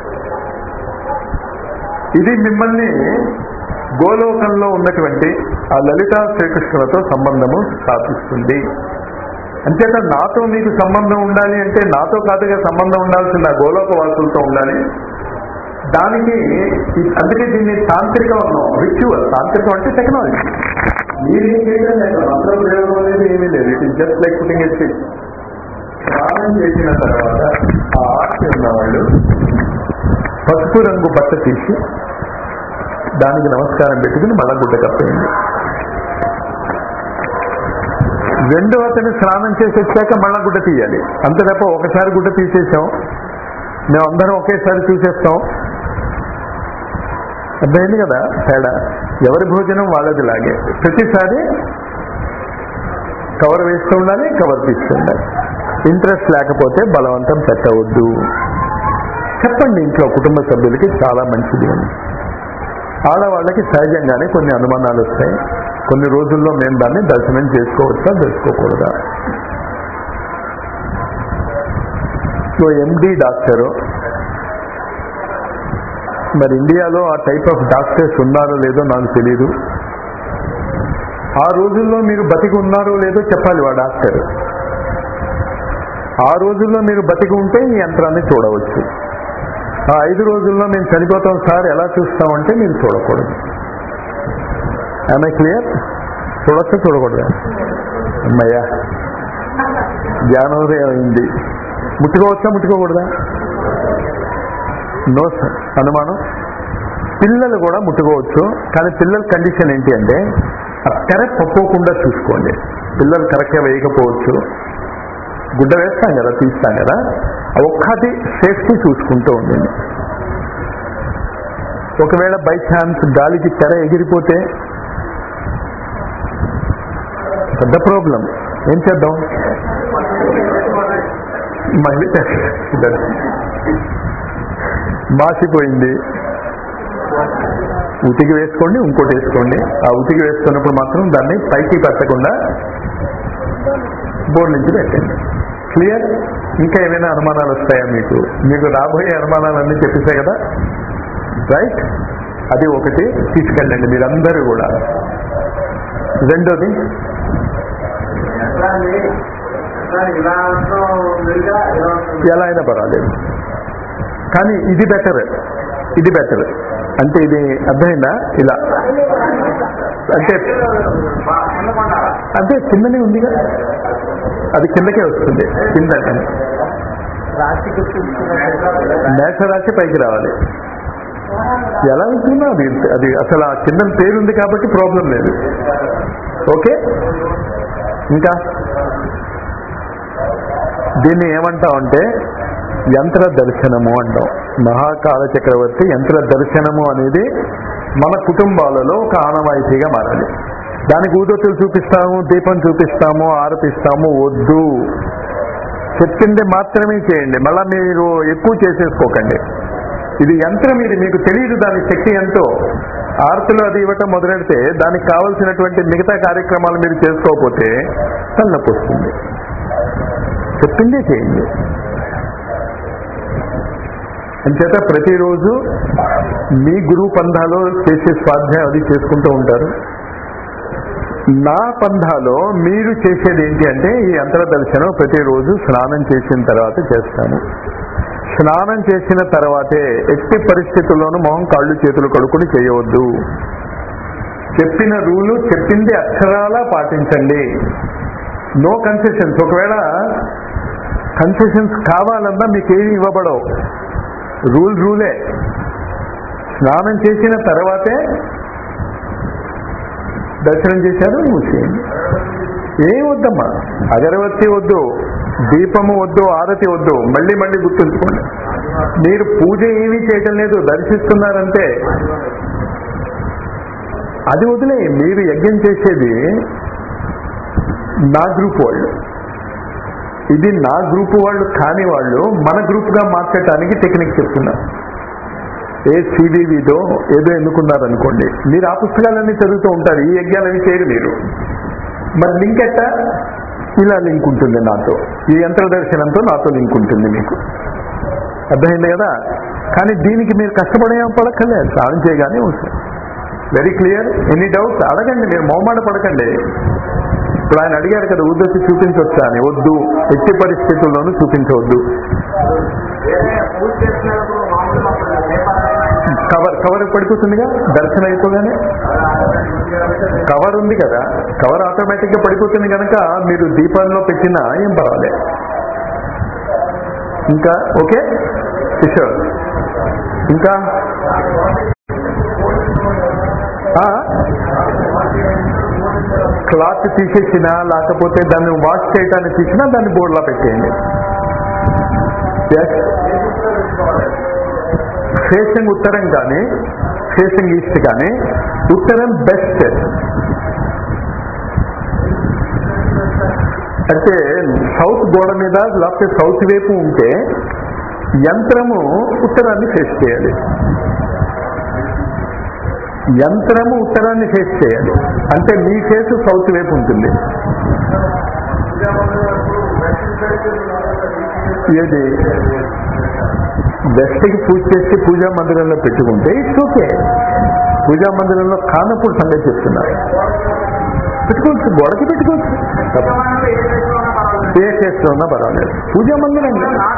ఇది మిమ్మల్ని గోలోకంలో ఉన్నటువంటి ఆ లలితా శ్రీకృష్ణులతో సంబంధము స్థాపిస్తుంది. అంచేత నాతో మీకు సంబంధం ఉండాలి అంటే నాతో కాదుగా సంబంధం ఉండాల్సింది ఆ గోలోక వాసులతో ఉండాలి. దానికి అందుకే దీన్ని తాంత్రికం అన్నాం. రిచువల్. తాంత్రికం అంటే టెక్నాలజీ. మీరేం చేయడం లేదు, మంత్ర ప్రయోగం అనేది ఏమీ లేదు. It is just like putting a switch. స్నానం చేసిన తర్వాత ఆ ఆర్తి ఉన్నవాళ్ళు పసుపు రంగు బట్ట తీసి దానికి నమస్కారం పెట్టుకుని మళ్ళా గుడ్డ కప్పేయండి. రెండో అతను స్నానం చేసి వచ్చాక మళ్ళా గుడ్డ తీయాలి. అంతే తప్ప ఒకసారి గుడ్డ తీసేసాం మేము అందరం ఒకేసారి చూసేస్తాం. అర్థమైంది కదా తేడా. ఎవరి భోజనం వాళ్ళది లాగే. ప్రతిసారి కవర్ వేస్తూ ఉండాలి, కవర్ తీస్తూ ఉండాలి. ఇంట్రెస్ట్ లేకపోతే బలవంతం పెట్టవద్దు. చెప్పండి ఇంట్లో కుటుంబ సభ్యులకి, చాలా మంచిది అని. ఆడవాళ్ళకి సహజంగానే కొన్ని అనుమానాలు వస్తాయి. కొన్ని రోజుల్లో మేము దాన్ని దర్శనం చేసుకోవచ్చా చేసుకోకూడదా. సో ఎండి డాక్టరు, మరి ఇండియాలో ఆ టైప్ ఆఫ్ డాక్టర్స్ ఉన్నారో లేదో నాకు తెలియదు. ఆ రోజుల్లో మీరు బతికి ఉన్నారో లేదో చెప్పాలి ఆ డాక్టర్. ఆ రోజుల్లో మీరు బతికి ఉంటే ఈ యంత్రాన్ని చూడవచ్చు. ఆ 5 రోజుల్లో మేము చనిపోతాం సార్ ఎలా చూస్తామంటే మీరు చూడకూడదు. ఆమె క్లియర్? చూడొచ్చా చూడకూడదు? అమ్మయ్యా జ్ఞానోదయం అయింది. ముట్టుకోవచ్చా ముట్టుకోకూడదా? నో సార్, అనుమానం. పిల్లలు కూడా ముట్టుకోవచ్చు, కానీ పిల్లల కండిషన్ ఏంటి అంటే ఆ తెర తప్పకుండా చూసుకోండి. పిల్లలు కరెక్ట్గా వేయకపోవచ్చు, గుడ్డ వేస్తాం కదా, తీస్తాం కదా, ఒక్కటి సేఫ్టీ చూసుకుంటూ ఉండండి. ఒకవేళ బై ఛాన్స్ గాలికి తెర ఎగిరిపోతే పెద్ద ప్రాబ్లం. ఏం చేద్దాం? మళ్ళీ మాసిపోయింది, ఉతికి వేసుకోండి, ఇంకోటి వేసుకోండి. ఆ ఉతికి వేసుకున్నప్పుడు మాత్రం దాన్ని పైకి పెట్టకుండా బోర్డు నుంచి పెట్టండి. క్లియర్? ఇంకా ఏమైనా అనుమానాలు వస్తాయా మీకు? మీకు రాబోయే అనుమానాలన్నీ చెప్పేసే కదా, రైట్? అది ఒకటి తీసుకెళ్ళండి మీరందరూ కూడా. రెండోది ఎలా అయినా పర్వాలేదు, కానీ ఇది బెటర్. ఇది బెటర్ అంటే ఇది అర్థమైందా? ఇలా అంటే అంటే కిందనే ఉంది కదా, అది కిందకే వస్తుంది. కింద మేషరాశి పైకి రావాలి. ఎలా ఉంటుందో అది అది అసలు ఆ కింద పేరుంది కాబట్టి ప్రాబ్లం లేదు. ఓకే, ఇంకా దీన్ని ఏమంటామంటే యంత్ర దర్శనము అంటాం. మహాకాల చక్రవర్తి యంత్ర దర్శనము అనేది మన కుటుంబాలలో ఒక ఆనవాయితీగా మారాలి. దానికి ఊదొత్తులు చూపిస్తాము, దీపం చూపిస్తాము, ఆరపిస్తాము. వద్దు, చెప్పింది మాత్రమే చేయండి. మళ్ళా మీరు ఎక్కువ చేసేసుకోకండి. ఇది యంత్రం, ఇది మీకు తెలియదు దాని శక్తి ఎంతో. ఆర్తులు అది ఇవ్వటం మొదలెడితే దానికి కావలసినటువంటి మిగతా కార్యక్రమాలు మీరు చేసుకోకపోతే తలనొప్పి వస్తుంది. చెప్పిందే చేయండి. అంచేత ప్రతిరోజు మీ గురువు పంధాలో చేసే స్వాధ్యాయం అది చేసుకుంటూ ఉంటారు. నా పంధాలో మీరు చేసేది ఏంటి అంటే ఈ యంత్ర దర్శనం ప్రతిరోజు స్నానం చేసిన తర్వాత చేస్తాను. స్నానం చేసిన తర్వాతే ఎట్టి పరిస్థితుల్లోనూ మొహం కాళ్ళు చేతులు కడుక్కుని చేయవద్దు. చెప్పిన రూలు చెప్పింది అక్షరాలా పాటించండి. No concessions. ఒకవేళ కన్సెషన్స్ కావాలన్నా మీకు ఏమి ఇవ్వబడవు. రూలే. స్నానం చేసిన తర్వాతే దర్శనం చేశారు, మూసేయండి. ఏం వద్దమ్మా, అగరవత్తి వద్దు, దీపము వద్దు, ఆరతి వద్దు. మళ్ళీ మళ్ళీ గుర్తుంచుకోండి, మీరు పూజ ఏమీ చేయటం లేదు, దర్శిస్తున్నారంటే. అది వదిలే, మీరు యజ్ఞం చేసేది నా గ్రూప్ వాళ్ళు. ఇది నా గ్రూప్ వాళ్ళు కాని వాళ్ళు మన గ్రూప్గా మార్చడానికి టెక్నిక్ చెప్తున్నారు. ఏ సివివిదో ఏదో ఎన్నుకున్నారనుకోండి, మీరు ఆ పుస్తకాలన్నీ చదువుతూ ఉంటారు, ఈ యజ్ఞాలన్నీ చేయరు మీరు. మరి లింక్ ఎట్టా? ఇలా లింక్ ఉంటుంది నాతో, ఈ యంత్ర దర్శనంతో నాతో లింక్ ఉంటుంది మీకు. అర్థమైంది కదా? కానీ దీనికి మీరు కష్టపడక్కర్లేదు, స్నానం చేయగానే వస్తుంది. Very clear. ఎనీ డౌట్స్ అడగండి, మీరు మొహమాట పడకండి. ఇప్పుడు ఆయన అడిగారు కదా ఊదొచ్చి చూపించవచ్చా అని. వద్దు, ఎట్టి పరిస్థితుల్లోనూ చూపించవద్దు. పడిపోతుందిగా దర్శనం అయిపోగానే. కవర్ ఉంది కదా, కవర్ ఆటోమేటిక్ గా పడిపోతుంది కనుక మీరు దీపంలో పెట్టినా ఏం పర్వాలేదు. ఇంకా ఓకే కిషోర్, ఇంకా క్లాత్ తీసేసినా లేకపోతే దాన్ని వాష్ చేయడానికి తీసినా దాన్ని బోర్డులా పెట్టేయండి. ఫేసింగ్ ఉత్తరం కానీ ఫేసింగ్ ఈస్ట్ కానీ ఉత్తరం బెస్ట్. అంటే సౌత్ గోడ మీద లేకపోతే సౌత్ వైపు ఉంటే యంత్రము ఉత్తరాన్ని ఫేస్ చేయాలి, యంత్రము ఉత్తరాన్ని ఫేస్ చేయాలి. అంటే మీ ఫేస్ సౌత్ వైపు ఉంటుంది. ఏది వెస్ట్కి పూజ చేసి పూజా మందిరంలో పెట్టుకుంటే ఇట్స్ ఓకే. పూజా మందిరంలో కానప్పుడు సంగతి చెప్తున్నారు, పెట్టుకోవచ్చు, గోడకి పెట్టుకోవచ్చు, ఏ చేస్తూ ఉన్నా పర్వాలేదు. పూజా మందిరం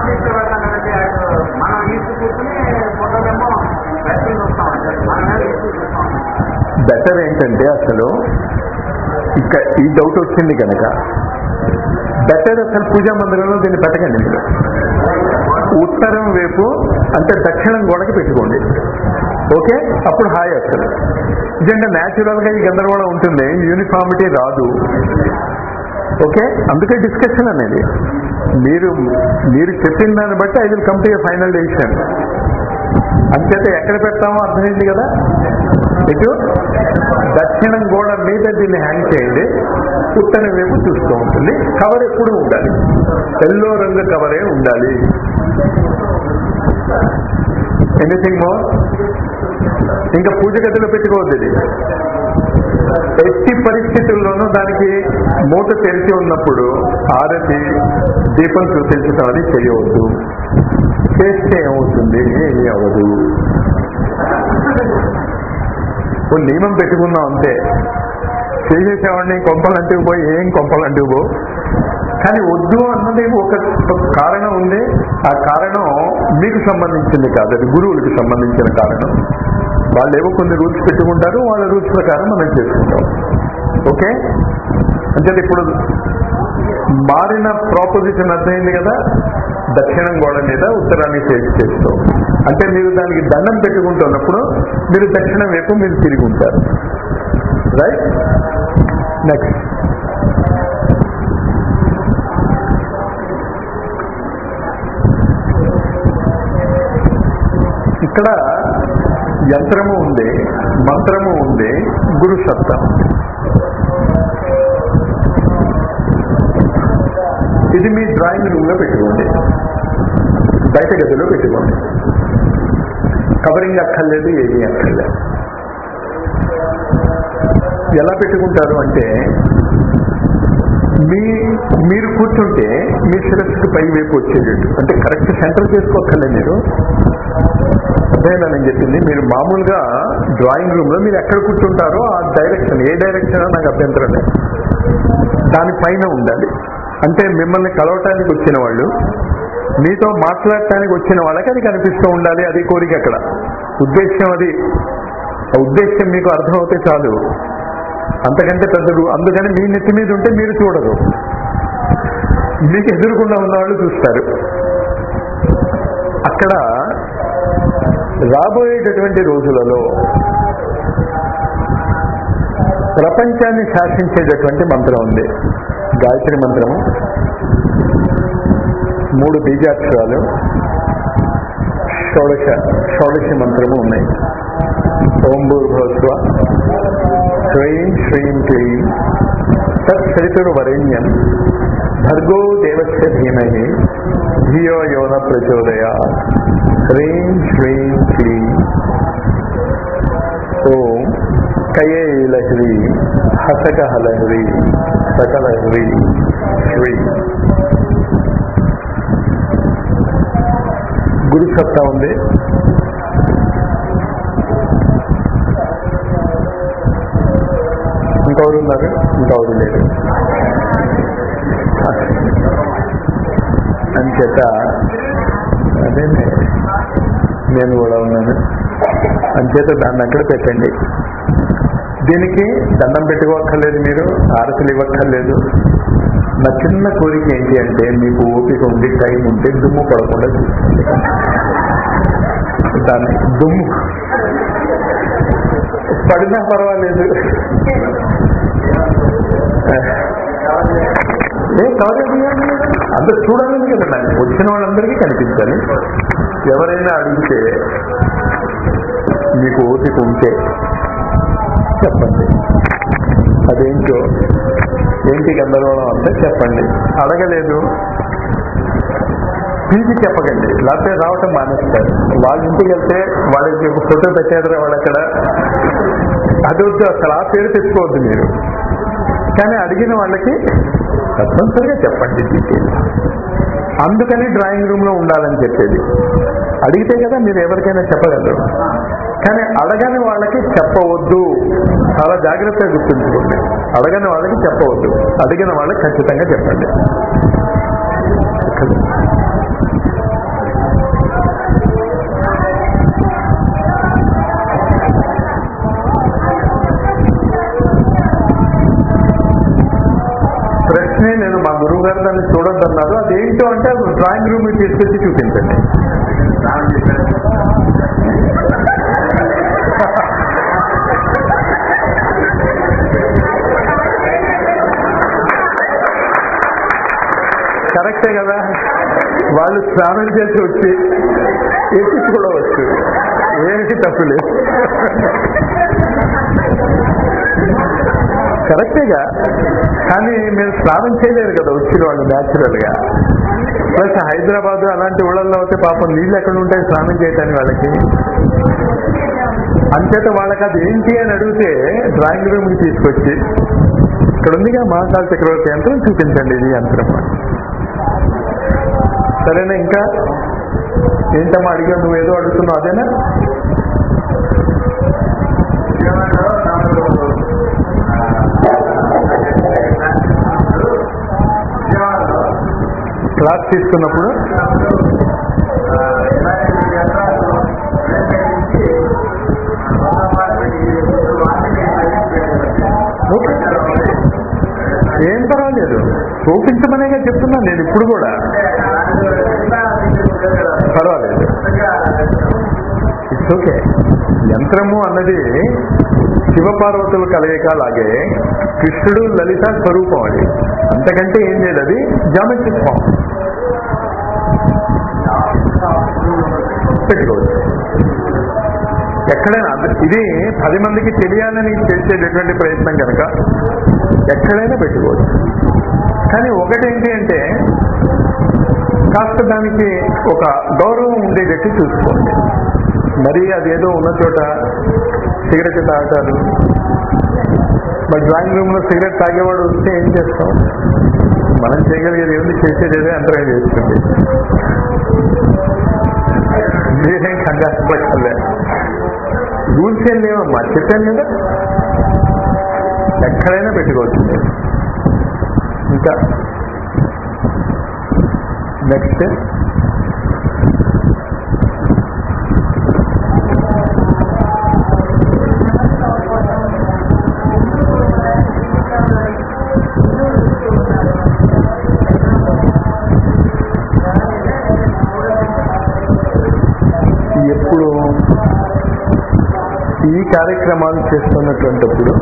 బెటర్ ఏంటంటే అసలు ఇక ఈ డౌట్ వచ్చింది కనుక బెటర్ అసలు పూజా మందిరంలో దీన్ని పెట్టకండి. మీరు ఉత్తరం వైపు అంటే దక్షిణం గోడకి పెట్టుకోండి, ఓకే. అప్పుడు హాయ్ అసలు నిజంగా న్యాచురల్ గా ఈ గందరగోళం ఉంటుంది, యూనిఫార్మిటీ రాదు, ఓకే. అందుకే డిస్కషన్ అనేది మీరు చెప్పిన దాన్ని బట్టి I will come to a final decision. అంచేత ఎక్కడ పెడతామో అర్థమైంది కదా. ఇటు దక్షిణం గోడ మీద దీన్ని హ్యాంగ్ చేయండి, ఉత్తరం వైపు చూస్తూ ఉంటుంది. కవర్ ఎప్పుడు ఉండాలి, ఎల్లో రంగు కవరే ఉండాలి. Anything more? ఇంకా పూజ గదిలో పెట్టుకోవద్దు. ఇది ఎట్టి పరిస్థితుల్లోనూ దానికి మూట తెరిచి ఉన్నప్పుడు ఆరతి దీపం చూపించడం అది చేయవద్దు. చేస్తే ఏమవుతుంది, ఏమీ అవ్వదు. ఓ నియమం పెట్టుకున్నాం అంతే. చేసేసేవాడిని కొంపలంటివి పోయి ఏం కొంపలంటివి పో. కానీ వద్దు అన్నది ఒక కారణం ఉంది. ఆ కారణం మీకు సంబంధించింది కాదు, అది గురువులకు సంబంధించిన కారణం. వాళ్ళు ఏవో కొన్ని రూల్స్ పెట్టుకుంటారు, వాళ్ళ రూల్స్ ప్రకారం మనం చేసుకుంటాం, ఓకే. అంటే ఇప్పుడు మారిన ప్రాపోజిషన్ అర్థమైంది కదా. దక్షిణం గోడ మీద ఉత్తరాన్ని ఫేస్ చేస్తాం అంటే మీరు దానికి దండం పెట్టుకుంటున్నప్పుడు మీరు దక్షిణం వైపు మీరు తిరిగి ఉంటారు, రైట్. నెక్స్ట్ ఇక్కడ యంత్రము ఉంది, మంత్రము ఉంది, గురు సత్తా ఉంది. ఇది మీ డ్రాయింగ్ రూమ్ లో పెట్టుకోండి, బయట గదిలో పెట్టుకోండి. కవరింగ్ అక్కర్లేదు, ఏమీ అక్కర్లేదు. ఎలా పెట్టుకుంటారు అంటే మీరు కూర్చుంటే మీ శిరస్సుకు పై వైపు వచ్చేటట్టు, అంటే కరెక్ట్ సెంటర్ చేసుకోక్కర్లేదు. మీరు అదేనా నేను చెప్పింది. మీరు మామూలుగా డ్రాయింగ్ రూమ్ లో మీరు ఎక్కడ కూర్చుంటారో ఆ డైరెక్షన్, ఏ డైరెక్షన్ నాకు అభ్యంతరం లేదు, దానిపైన ఉండాలి. అంటే మిమ్మల్ని కలవటానికి వచ్చిన వాళ్ళు, మీతో మాట్లాడటానికి వచ్చిన వాళ్ళకి అది కనిపిస్తూ ఉండాలి. అది కోరిక అక్కడ, ఉద్దేశ్యం అది. ఆ ఉద్దేశ్యం మీకు అర్థమవుతే చాలు, అంతకంటే పెద్దలు. అందుకని మీ నెత్తి మీద ఉంటే మీరు చూడరు, మీకు ఎదురుకుండా ఉన్నవాళ్ళు చూస్తారు. అక్కడ రాబోయేటటువంటి రోజులలో ప్రపంచాన్ని శాసించేటటువంటి మంత్రం ఉంది, గాయత్రి మంత్రము. 3 బీజాక్షరాలు, షోడశ మంత్రము ఉన్నాయి. ఓం భూర్భువస్సువః హ్రీం శ్రీం క్లీం తత్సవితుర్వరేణ్యం భర్గో దేవస్య ధీమహి ధియో యో న ప్రచోదయాత్. హ్రీం శ్రీం క్లీం ఓం కయేలహ్రీ హసకహలహ్రీ సకలహ్రీ శ్రీ. గురు సత్తా ఉంది. ఇంకెవరు ఉన్నారు? ఇంకెవరు లేరు. అంచేత అదే నేను కూడా ఉన్నాను. అంచేత దాన్ని అక్కడ పెట్టండి. దీనికి దండం పెట్టుకోక్కర్లేదు, మీరు ఆరతులు ఇవ్వక్కర్లేదు. నా చిన్న కోరిక ఏంటి అంటే మీకు ఓపిక ఉండి టైం ఉంటే దుమ్ము పడకుండా చూసుకోండి. దాన్ని దుమ్ము పడినా పర్వాలేదు, కవరేజ్ అందరు చూడాలని కదా, నాకు వచ్చిన వాళ్ళందరికీ కనిపించాలి. ఎవరైనా అడిగితే మీకు ఓపిక ఉంటే చెప్పండి, అదేంటో ఏంటి గందరగోళం అంటే చెప్పండి. అడగలేదు పిలిచి చెప్పకండి, లేకపోతే రావటం మానేస్తారు. వాళ్ళ ఇంటికి వెళ్తే వాళ్ళకి ఒక ఫోటో పెట్టారు వాళ్ళు అక్కడ, అది వద్దు, అసలు ఆ పేరు తెచ్చుకోవద్దు మీరు. కానీ అడిగిన వాళ్ళకి తప్పనిసరిగా చెప్పండి డీటెయిల్. అందుకని డ్రాయింగ్ రూమ్ లో ఉండాలని చెప్పేది. అడిగితే కదా మీరు ఎవరికైనా చెప్పగలరు, కానీ అడగని వాళ్ళకి చెప్పవద్దు. చాలా జాగ్రత్తగా గుర్తుంచుకోండి. అడగని వాళ్ళకి చెప్పవద్దు, అడిగిన వాళ్ళకి ఖచ్చితంగా చెప్పండి. ప్రశ్నే లేదు, మా గురువు గారు దాన్ని చూడొద్దు అన్నారు. అదేంటో అంటే డ్రాయింగ్ రూమ్ తీసుకొచ్చి చూపించండి. కరెక్టే కదా, వాళ్ళు స్నానం చేసి వచ్చి ఎక్కించుకోవచ్చు, ఏమిటి తప్పులేదు. కరెక్టేగా, కానీ మీరు స్నానం చేయలేరు కదా వచ్చిన వాళ్ళు న్యాచురల్ గా. ప్లస్ హైదరాబాద్ అలాంటి ఊళ్ళల్లో అయితే పాపం నీళ్ళు ఎక్కడ ఉంటాయి స్నానం చేయటానికి వాళ్ళకి. అంచేత వాళ్ళకి అది ఏంటి అని అడిగితే డ్రాయింగ్ రూమ్ కి తీసుకొచ్చి ఇక్కడ ఉందిగా మహాకాళ చక్రవర్తి యంత్రం చూపించండి, ఇది యంత్రం. సరేనా? ఇంకా ఏంటమ్మా అడిగా, నువ్వేదో అడుగుతున్నావు అదేనా? క్లాస్ తీసుకున్నప్పుడు ఏం పర్వాలేదు, చూపించమనేగా చెప్తున్నాను నేను ఇప్పుడు కూడా. పర్వాలేదు, ఇట్స్ ఓకే. యంత్రము అన్నది శివపార్వతుల కలయిక లాగే కృష్ణుడు లలిత స్వరూపం. అది అంతకంటే ఏం లేదు, అది జామెట్రిక్ ఫామ్. పెట్టుకోవచ్చు ఎక్కడైనా. ఇది 10 మందికి తెలియాలని చేసేటటువంటి ప్రయత్నం కనుక ఎక్కడైనా పెట్టుకోవచ్చు. కానీ ఒకటేంటి అంటే కాస్త దానికి ఒక గౌరవం ఉండేటట్టు చూసుకోండి. మరి అదేదో ఉన్న చోట సిగరెట్ తాగుతారు, మరి డ్రాయింగ్ రూమ్ లో సిగరెట్ తాగేవాడు వస్తే ఏం చేస్తాం? మనం చేయగలిగేది ఏముంది? చేసేదేదో యంత్రం చేస్తుంది. మీరేం కంగారు పట్టలే, రూల్స్ ఏం లేవమ్మా, చెప్పాను కదా. ఎక్కడైనా పెట్టుకోవచ్చు. ఇంకా నెక్స్ట్ ఎప్పుడు ఈ కార్యక్రమాలు చేస్తున్నటువంటిప్పుడు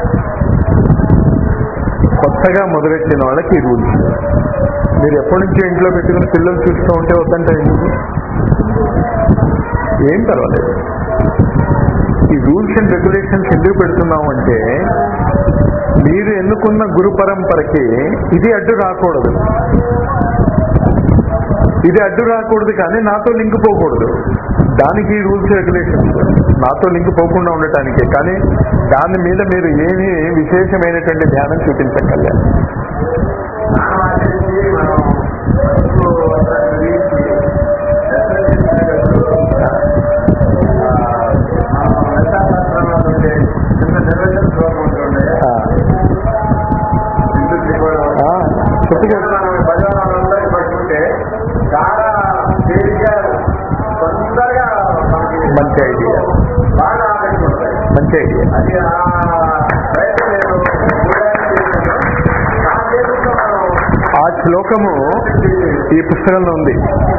కొత్తగా మొదలెట్టిన వాళ్ళకి ఈ రూల్స్. మీరు ఎప్పటి నుంచో ఇంట్లో పెట్టుకుని పిల్లలు చూస్తూ ఉంటే వద్దంటే ఎందుకు? ఏం పర్వాలేదు. ఈ రూల్స్ అండ్ రెగ్యులేషన్స్ ఎందుకు పెడుతున్నాం అంటే మీరు ఎన్నుకున్న గురు పరంపరకి ఇది అడ్డు రాకూడదు. ఇది అడ్డు రాకూడదు, కానీ నాతో లింక్ పోకూడదు. దానికి రూల్స్ రెగ్యులేషన్స్ నాతో లింక్ పోకుండా ఉండటానికి. కానీ దాని మీద మీరు ఏమీ విశేషమైనటువంటి ధ్యానం చూపించగలరు. మంచి ఐడియా, బాగా ఆకట్టుకుంటాయి. మంచి ఐడియా. అది ఆ ప్రయత్నం నేను నా చేతుల్లో మనం ఆ శ్లోకము ఈ పుస్తకంలో ఉంది.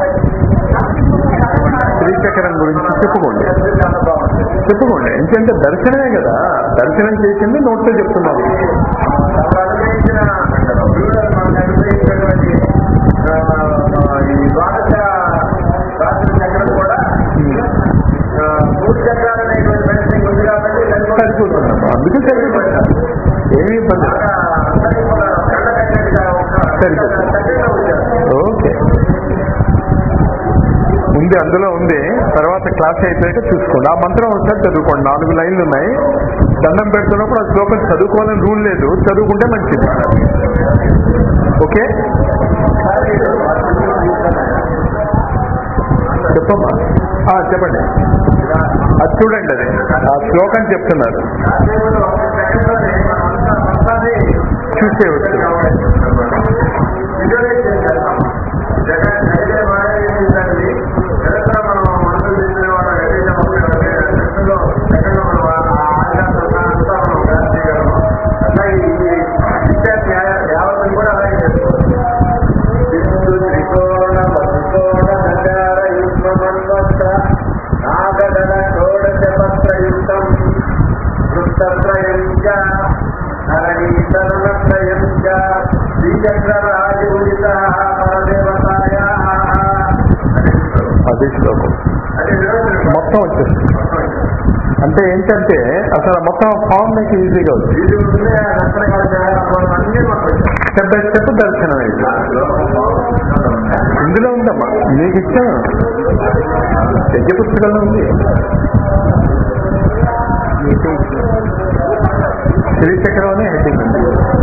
శ్రీచక్రం గురించి చెప్పుకోండి, చాలా బాగుంటుంది. చెప్పుకోండి. ఎందుకంటే దర్శనమే కదా, దర్శనం చేసింది నోట్తో చెప్తున్నారు. మనకు అనుగ్రహించిన గురువులు మనకు అనుగ్రహించినటువంటి ఈ ద్వాదశ రాత్రి చక్రం కూడా 3 చక్రాలు అనేటువంటి మెడిసిన్ ఉంది కాబట్టి సరిపోతుందమ్మా, అందుకే సరిపోతుంది, ఏమీ ఇబ్బంది లేదు. బాగా అందరికీ కూడా కళ్ళ కట్టేట్టుగా ఒక సరిపోతుంది. చక్రంలో వచ్చారు. ఓకే, ఉంది, అందులో ఉంది. తర్వాత క్లాస్ అయిపోయాక చూసుకోండి. ఆ మంత్రం ఒకసారి చదువుకోండి, 4 లైన్లు ఉన్నాయి. దండం పెడుతున్నప్పుడు ఆ శ్లోకం చదువుకోవాలని రూల్ లేదు, చదువుకుంటే మంచిది. ఓకే, చెప్పమ్మా. చెప్పండి, అది చూడండి, అది ఆ శ్లోకం చెప్తున్నారు, చూసేవచ్చు. అదే శ్లోకం మొత్తం వచ్చేస్తుంది. అంటే ఏంటంటే అసలు మొత్తం ఫామ్ మీకు ఈజీగా వచ్చింది. స్టెప్ బై స్టెప్ దర్శనం అయితే ఇందులో ఉందమ్మా, మీకు ఇష్టం యజ్ఞ పుస్తకంలో ఉంది. శ్రీచక్రం అనే హెడ్డింగ్ ఉంది.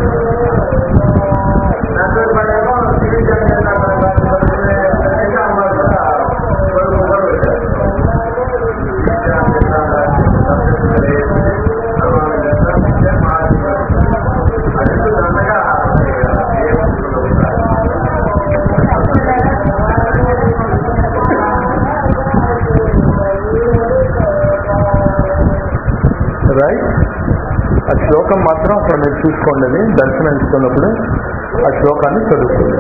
రైట్, ఆ శ్లోకం మాత్రం అక్కడ మీరు చూసుకోండి, అది దర్శనం ఇస్తున్నప్పుడు ఆ శ్లోకాన్ని చదువుకోండి.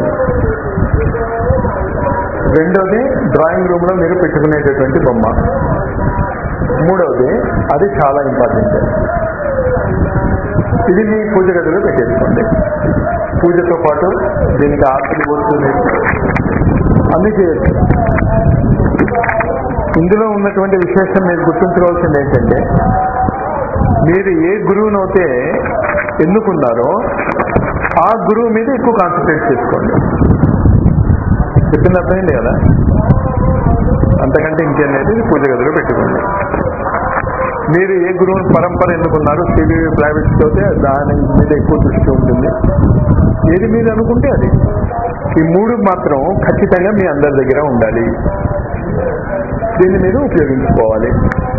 రెండోది డ్రాయింగ్ రూమ్ లో మీరు పెట్టుకునేటటువంటి బొమ్మ. మూడవది, అది చాలా ఇంపార్టెంట్, ఇది మీ పూజ గదిలో పెట్టేసుకోండి. పూజతో పాటు దీనికి ఆర్తి వస్తుంది, అన్ని చేయొచ్చు. ఇందులో ఉన్నటువంటి విశేషం మీరు గుర్తుంచుకోవాల్సింది ఏంటంటే, మీరు ఏ గురువునైతే ఎన్నుకున్నారో ఆ గురువు మీద ఎక్కువ కాన్సన్ట్రేట్ చేసుకోండి. చెప్పింది అర్థమైంది కదా, అంతకంటే ఇంకేం లేదు. ఇది పూజ గదిలో పెట్టుకోండి. మీరు ఏ గురువుని పరంపర ఎన్నుకున్నారు, సిబివి ప్రైవేట్ అయితే దాని మీద ఎక్కువ దృష్టి ఉంటుంది. ఏది మీరు అనుకుంటే అది. ఈ 3 మాత్రం ఖచ్చితంగా మీ అందరి దగ్గర ఉండాలి. దీన్ని మీరు ఉపయోగించుకోవాలి.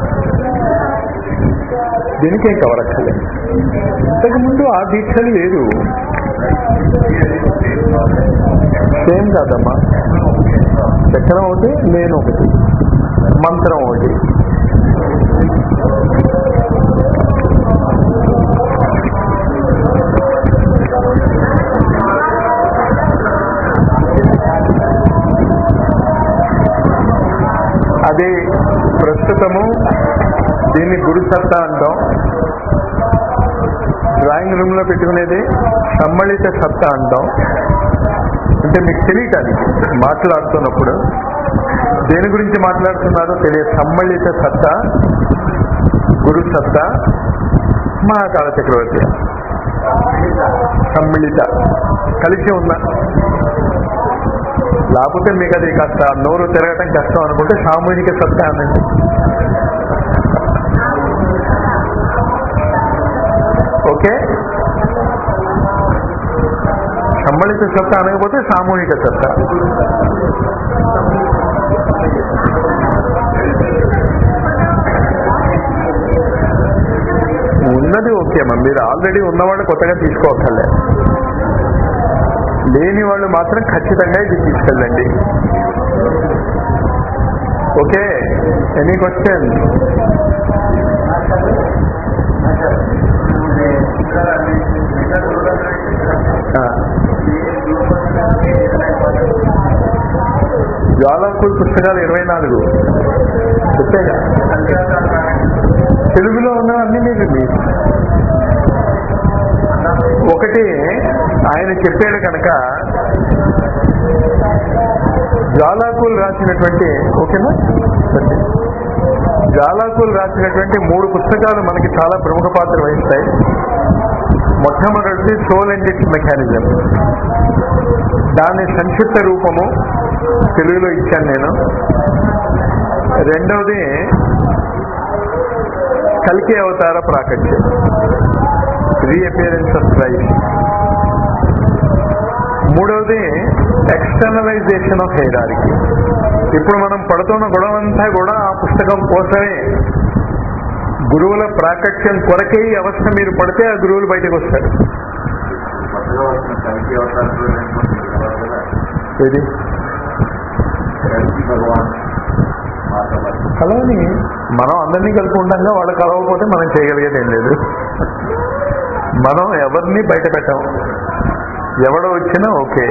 దీనికి ఏం కవరక్కర్లేదు. ఇంతకుముందు ఆ దీక్షలు లేదు, సేమ్ కాదమ్మా. చక్రం ఒకటి, నేను ఒకటి, మంత్రం ఒకటి. అది ప్రస్తుతము దీన్ని గురు సత్తా అంటాం. డ్రాయింగ్ రూమ్ లో పెట్టుకునేది సమ్మళిత సత్తా అంటాం. అంటే మీకు తెలియటానికి మాట్లాడుతున్నప్పుడు దేని గురించి మాట్లాడుతున్నారో తెలియదు. సమ్మళిత సత్తా, గురు సత్తా, మహాకాల చక్రవర్తి. సమ్మిళిత కలిసి ఉన్న, లేకపోతే మీకు అది కాస్త నోరు తిరగటం కష్టం అనుకుంటే సామూహిక సత్తా అనండి. ఓకే, సమ్మళిత సత్తా అనకపోతే సామూహిక సత్తా. ఉన్నది ఓకే అమ్మా, మీరు ఆల్రెడీ ఉన్నవాళ్ళు కొత్తగా తీసుకోవక్కర్లే. లేని వాళ్ళు మాత్రం ఖచ్చితంగా ఇది తీసుకెళ్ళండి. Okay, any question? జ్వాలాకూల్ పుస్తకాలు 24 చెప్పేగా. తెలుగులో ఉన్నవన్నీ మీకు ఒకటి ఆయన చెప్పాడు కనుక జ్వాలాకూల్ రాసినటువంటి, ఓకేనా, జ్వాలాకూల్ రాసినటువంటి 3 పుస్తకాలు మనకి చాలా ప్రముఖ పాత్ర వహిస్తాయి. మొట్టమొదటిది సోల్ అండ్ ఇట్స్ మెకానిజం, దాని సంక్షిప్త రూపము తెలుగులో ఇచ్చాను నేను. రెండవది కల్కి అవతార ప్రాకట్యం, రీఅపియరెన్స్ ఆఫ్ క్రైస్ట్. మూడవది ఎక్స్టర్నలైజేషన్ ఆఫ్ హైరార్కీ. ఇప్పుడు మనం పడుతున్న గొడవంతా కూడా ఆ పుస్తకం కోసమే. గురువుల ప్రాకట్యం కొరకే ఈ అవస్థ మీరు పడితే ఆ గురువులు బయటకు వస్తారు. ఏది కలవని మనం అందరినీ కలిపి ఉండగా వాళ్ళు కలవకపోతే మనం చేయగలిగేది ఏం లేదు. మనం ఎవరిని బయట పెట్టాం, ఎవడో వచ్చినా ఓకే.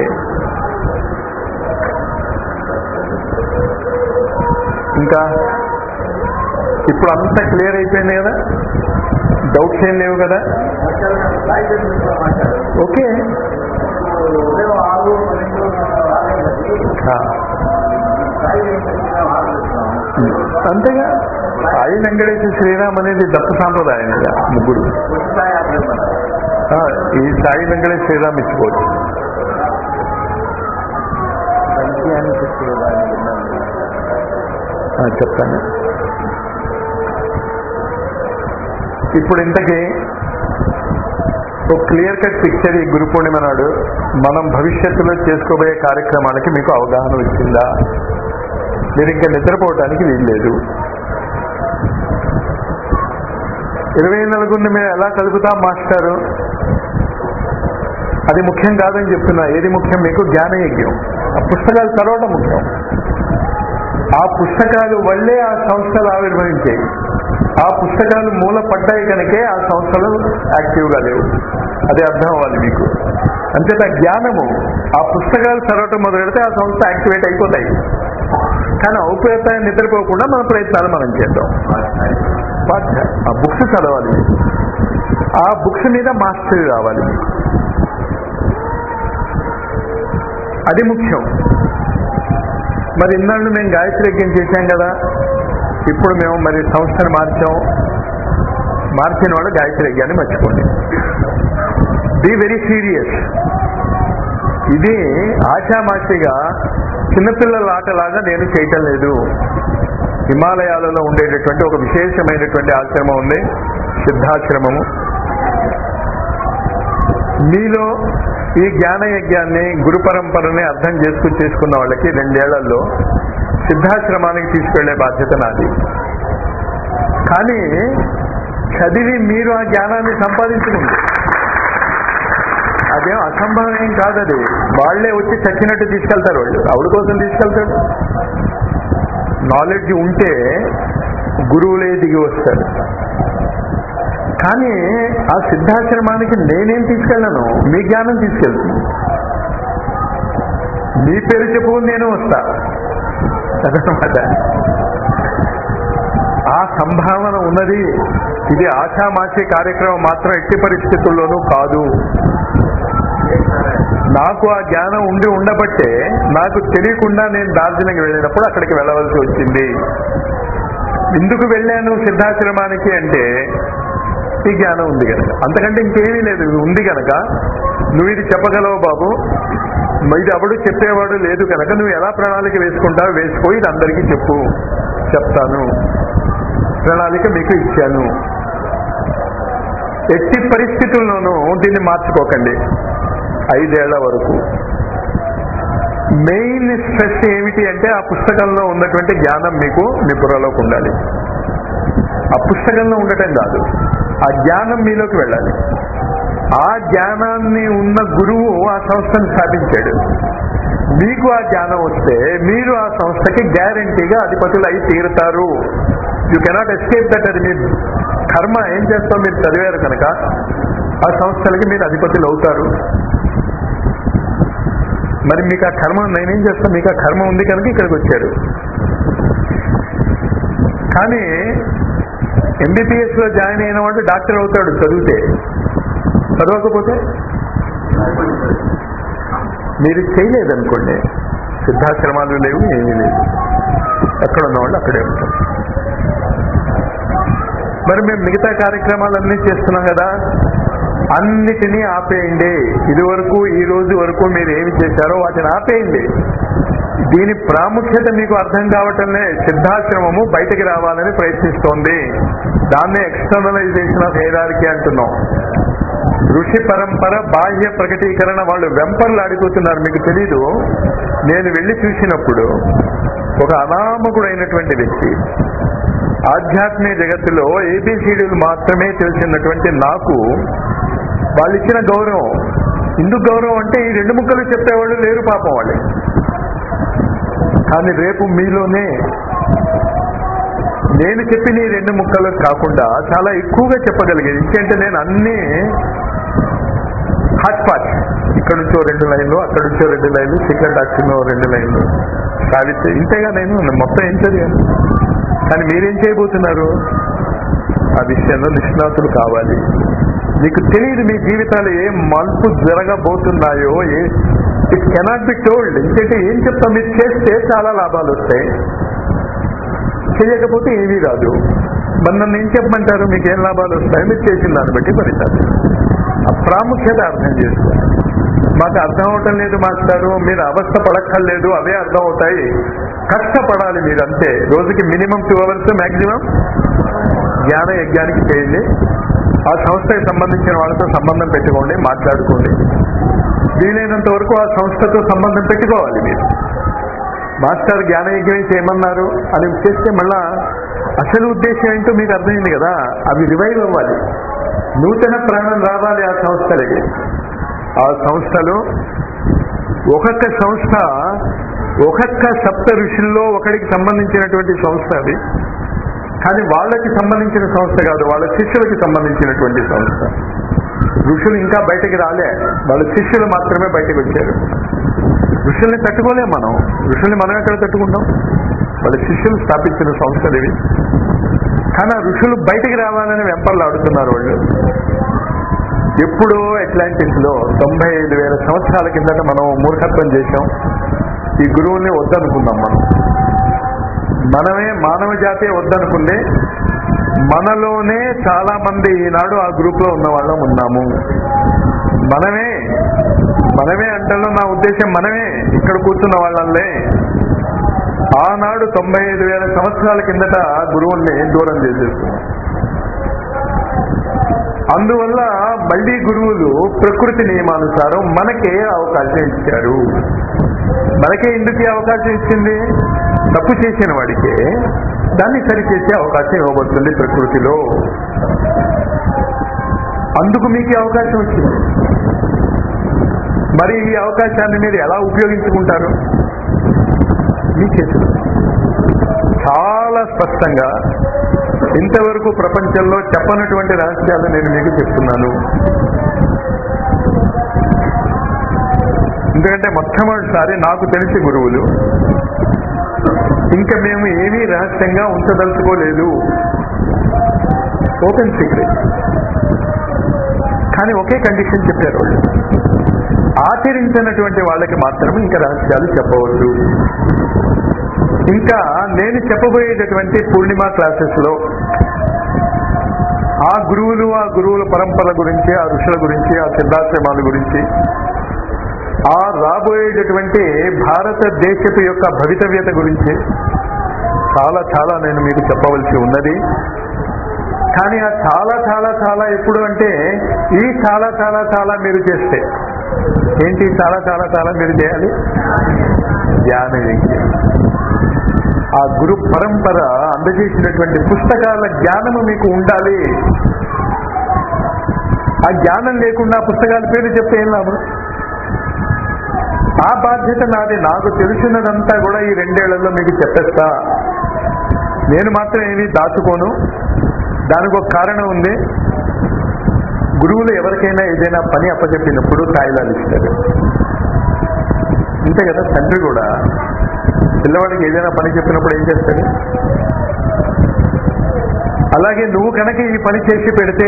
ఇంకా ఇప్పుడు అంతా క్లియర్ అయిపోయింది కదా, డౌట్స్ ఏం లేవు కదా? ఓకే, అంతేగా. సాయి వెంకటేశ్వర శ్రీరామ్ అనేది దత్త సాంప్రదాయం కదా, ముగ్గురు. ఈ సాయి వెంకటేశ్వర శ్రీరామ్ ఇచ్చుకోవచ్చు. చెప్తాను. ఇప్పుడు ఇంతకీ ఒక క్లియర్ కట్ పిక్చర్ ఈ గురు పూర్ణిమ నాడు మనం భవిష్యత్తులో చేసుకోబోయే కార్యక్రమాలకి మీకు అవగాహన వచ్చిందా? మీరు ఇంకా నిద్రపోవటానికి వీల్లేదు. 24 మేము ఎలా కలుపుతాం మాస్టారు? అది ముఖ్యం కాదని చెప్తున్నా. ఏది ముఖ్యం మీకు? జ్ఞానయజ్ఞం. ఆ పుస్తకాలు చదవడం ముఖ్యం. ఆ పుస్తకాలు వల్లే ఆ సంస్థలు ఆవిర్భవించాయి. ఆ పుస్తకాలు మూలపడ్డాయి కనుకే ఆ సంస్థలు యాక్టివ్గా లేవు. అదే అర్థం అవ్వాలి మీకు. అంతేత జ్ఞానము, ఆ పుస్తకాలు చదవటం మొదలు పెడితే ఆ సంస్థ యాక్టివేట్ అయిపోతాయి. కానీ ఔపేతాన్ని నిద్రపోకుండా మన ప్రయత్నాలు మనం చేద్దాం. ఆ బుక్స్ చదవాలి, ఆ బుక్స్ మీద మాస్టరీ రావాలి. అది ముఖ్యం. మరి ఇన్నాళ్ళు మేము గాయత్రి యజ్ఞం చేశాం కదా, ఇప్పుడు మేము మరి సంస్థను మార్చాం. మార్చిన వాళ్ళు గాయత్రి యజ్ఞాన్ని మర్చిపోండి. Be very serious. ఇది ఆశామాషిగా చిన్నపిల్లల ఆటలాగా నేను చేయటం లేదు. హిమాలయాలలో ఉండేటటువంటి ఒక విశేషమైనటువంటి ఆశ్రమం ఉంది, సిద్ధాశ్రమము. మీలో ఈ జ్ఞాన యజ్ఞాన్ని, గురు పరంపరని అర్థం చేసుకున్న వాళ్ళకి 2 ఏళ్లలో సిద్ధాశ్రమానికి తీసుకెళ్లే బాధ్యత నాది. కానీ చదివి మీరు ఆ జ్ఞానాన్ని సంపాదించుకుంది అదేం అసంభవం ఏం కాదు. అది వాళ్లే వచ్చి చచ్చినట్టు తీసుకెళ్తారు. వాళ్ళు ఆవిడ కోసం తీసుకెళ్తాడు. నాలెడ్జ్ ఉంటే గురువులే దిగి వస్తారు. కానీ ఆ సిద్ధాశ్రమానికి నేనేం తీసుకెళ్ళను, మీ జ్ఞానం తీసుకెళ్తుంది. మీ పేరు చెప్పుకుని నేను వస్తా అదనమాట. ఆ సంభావన ఉన్నది. ఇది ఆషామాషి కార్యక్రమం మాత్రం ఎట్టి పరిస్థితుల్లోనూ కాదు. నాకు ఆ జ్ఞానం ఉండబట్టే నాకు తెలియకుండా నేను డార్జిలింగ్ వెళ్ళినప్పుడు అక్కడికి వెళ్ళవలసి వచ్చింది. ఎందుకు వెళ్ళాను సిద్ధాశ్రమానికి అంటే ఈ జ్ఞానం ఉంది కనుక. అంతకంటే ఇంకేమీ లేదు. ఉంది కనుక నువ్వు ఇది చెప్పగలవు బాబు, ఇది ఎవడు చెప్పేవాడు లేదు కనుక నువ్వు ఎలా ప్రణాళిక వేసుకుంటావు వేసుకో, ఇది అందరికీ చెప్తాను. ప్రణాళిక మీకు ఇచ్చాను. ఎట్టి పరిస్థితుల్లోనూ దీన్ని మార్చుకోకండి 5 ఏళ్ల వరకు. మెయిన్ స్ట్రెస్ ఏమిటి అంటే ఆ పుస్తకంలో ఉన్నటువంటి జ్ఞానం మీకు మీ బుర్రలోకి ఉండాలి. ఆ పుస్తకంలో ఉండటం కాదు, ఆ జ్ఞానం మీలోకి వెళ్ళాలి. ఆ జ్ఞానాన్ని ఉన్న గురువు ఆ సంస్థను స్థాపించాడు. మీకు ఆ జ్ఞానం వస్తే మీరు ఆ సంస్థకి గ్యారంటీగా అధిపతులు అయి తీరుతారు. You cannot escape that. అది మీ కర్మ. ఏం చేస్తాం, మీరు చదివారు కనుక ఆ సంస్థలకి మీరు అధిపతులు అవుతారు. మరి మీకు ఆ కర్మ, నేనేం చేస్తాను, మీకు ఆ కర్మ ఉంది కనుక ఇక్కడికి వచ్చారు. కానీ ఎంబీబీఎస్ లో జాయిన్ అయిన వాడు డాక్టర్ అవుతాడు చదివితే. చదవకపోతే మీరు చేయలేదనుకోండి, సిద్ధాశ్రమాలు లేవు, ఏమీ లేవు, ఎక్కడ ఉన్నవాళ్ళు అక్కడే ఉంటారు. మరి మేము మిగతా కార్యక్రమాలన్నీ చేస్తున్నాం కదా, అన్నిటినీ ఆపేయండి. ఇది వరకు ఈ రోజు వరకు మీరు ఏమి చేశారో వాటిని ఆపేయండి. దీని ప్రాముఖ్యత మీకు అర్థం కావటంలే. సిద్ధాశ్రమము బయటకి రావాలని ప్రయత్నిస్తోంది. దాన్నే ఎక్స్టర్నలైజేషన్ ఆఫ్ హైరార్కీ అంటున్నాం. ఋషి పరంపర బాహ్య ప్రకటీకరణ. వాళ్ళు వెంపర్లు ఆడిపోతున్నారు. మీకు తెలీదు, నేను వెళ్ళి చూసినప్పుడు ఒక అనామకుడైనటువంటి వ్యక్తి, ఆధ్యాత్మిక జగత్తులో ఏబిసిడీలు మాత్రమే తెలిసినటువంటి నాకు వాళ్ళు ఇచ్చిన గౌరవం. ఎందుకు గౌరవం అంటే ఈ రెండు ముక్కలు చెప్పేవాళ్ళు లేరు పాపం వాళ్ళే. కానీ రేపు మీలోనే నేను చెప్పిన ఈ రెండు ముక్కలు కాకుండా చాలా ఎక్కువగా చెప్పగలిగేది. ఇంకేంటే నేను అన్ని హాట్ పాట్, ఇక్కడ నుంచో 2 లైన్లు, అక్కడ నుంచో 2 లైన్లు, సీక్రెట్ డాక్టర్లో 2 లైన్లు, సావిత్రి, ఇంతేగా నేను మొత్తం ఏం చదివాను. కానీ మీరేం చేయబోతున్నారు, ఆ విషయంలో నిష్ణాతులు కావాలి. మీకు తెలియదు మీ జీవితాలు ఏ మలుపు జరగబోతున్నాయో. It cannot be told. ఎందుకంటే ఏం చెప్తాం, మీరు చేస్తే చాలా లాభాలు వస్తాయి, చేయకపోతే ఏమీ రాదు. మరి నన్ను ఏం చెప్పమంటారు, మీకు ఏం లాభాలు వస్తాయో మీరు చేసిన దాన్ని బట్టి ఫలితాలు. ఆ ప్రాముఖ్యత అర్థం చేసుకోండి. మాకు అర్థం అవటం లేదు మాస్టారు, మీరు అవస్థ పడక్కర్లేదు, అవే అర్థం అవుతాయి. కష్టపడాలి మీరంతే. రోజుకి మినిమం 2 hours, మ్యాక్సిమం జ్ఞాన యజ్ఞానికి చేయండి. ఆ సంస్థకి సంబంధించిన వాళ్ళతో సంబంధం పెట్టుకోండి, మాట్లాడుకోండి. వీలైనంత వరకు ఆ సంస్థతో సంబంధం పెట్టుకోవాలి. మీరు మాస్టర్ జ్ఞానయజ్ఞం చేయమన్నారు అని చేస్తే మళ్ళా అసలు ఉద్దేశం ఏంటో మీకు అర్థమైంది కదా. అవి రివైవ్ అవ్వాలి, నూతన ప్రాణం రావాలి ఆ సంస్థలకి. ఆ సంస్థలు ఒక్కొక్క సంస్థ ఒక్కొక్క సప్త ఋషుల్లో ఒకడికి సంబంధించినటువంటి సంస్థ అది. కానీ వాళ్ళకి సంబంధించిన సంస్థ కాదు, వాళ్ళ శిష్యులకి సంబంధించినటువంటి సంస్థ. ఋషులు ఇంకా బయటకి రాలే, వాళ్ళ శిష్యులు మాత్రమే బయటకు వచ్చారు. ఋషుల్ని తట్టుకోలేం మనం. ఋషుల్ని మనం ఎక్కడ తట్టుకుంటాం? వాళ్ళ శిష్యులు స్థాపించిన సంస్థలు ఇవి. కానీ ఆ ఋషులు బయటకు రావాలని వెంపర్లు ఆడుతున్నారు వాళ్ళు. ఎప్పుడో అట్లాంటిస్ లో 95,000 సంవత్సరాల కిందట మనం మూర్ఖత్వం చేశాం. ఈ గురువుల్ని వద్దనుకున్నాం. మనమే మానవ జాతే వద్దనుకుంది. మనలోనే చాలా మంది ఈనాడు ఆ గ్రూప్ లో ఉన్న వాళ్ళం ఉన్నాము. మనమే అంటే నా ఉద్దేశం మనమే ఇక్కడ కూర్చున్న వాళ్ళంలే. ఆనాడు 95,000 సంవత్సరాల కిందట గురువుల్ని దూరం చేసేస్తున్నాం. అందువల్ల మళ్ళీ గురువులు ప్రకృతి నియమానుసారం మనకే అవకాశం ఇచ్చారు. మనకే ఎందుకు అవకాశం ఇచ్చింది? తప్పు చేసిన వాడికే దాన్ని సరిచేసే అవకాశం ఇవ్వబడుతుంది ప్రకృతిలో. అందుకు మీకు అవకాశం వచ్చింది. మరి ఈ అవకాశాన్ని మీరు ఎలా ఉపయోగించుకుంటారు? మీ చేతులు. చాలా స్పష్టంగా ఇంతవరకు ప్రపంచంలో చెప్పనటువంటి రహస్యాలు నేను మీకు చెప్తున్నాను. ఎందుకంటే మొట్టమొదటిసారి నాకు తెలిసి గురువులు ఇంకా మేము ఏమీ రహస్యంగా ఉంచదలుచుకోలేదు, ఓపెన్ సీక్రెట్. కానీ ఒకే కండిషన్ చెప్పారు వాళ్ళు, ఆచరించినటువంటి వాళ్ళకి మాత్రమే ఇంకా రహస్యాలు చెప్పవద్దు. ఇంకా నేను చెప్పబోయేటటువంటి పూర్ణిమ క్లాసెస్ లో ఆ గురువుల పరంపర గురించి, ఆ ఋషుల గురించి, ఆ సిద్ధాశ్రమాల గురించి, ఆ రాబోయేటటువంటి భారతదేశపు యొక్క భవితవ్యత గురించి చాలా చాలా నేను మీకు చెప్పవలసి ఉన్నది. కానీ ఆ చాలా చాలా చాలా ఎప్పుడు అంటే ఈ చాలా చాలా చాలా మీరు చేస్తే ఏంటి? చాలా చాలా చాలా మీరు చేయాలి జ్ఞాన యజ్ఞం. ఆ గురు పరంపర అందజేసినటువంటి పుస్తకాల జ్ఞానము మీకు ఉండాలి. ఆ జ్ఞానం లేకుండా పుస్తకాల పేరు చెప్తే ఏం లాభం? ఆ బాధ్యత నాది. నాకు తెలిసినదంతా కూడా ఈ 2 ఏళ్లలో మీకు చెప్పేస్తా. నేను మాత్రం ఏమీ దాచుకోను. దానికి ఒక కారణం ఉంది. గురువులు ఎవరికైనా ఏదైనా పని అప్పచెప్పినప్పుడు తాయిలాలు ఇస్తారు. అంతే కదా. తండ్రి కూడా పిల్లవాడికి ఏదైనా పని చెప్పినప్పుడు ఏం చేస్తాడు? అలాగే నువ్వు కనుక ఈ పని చేసి పెడితే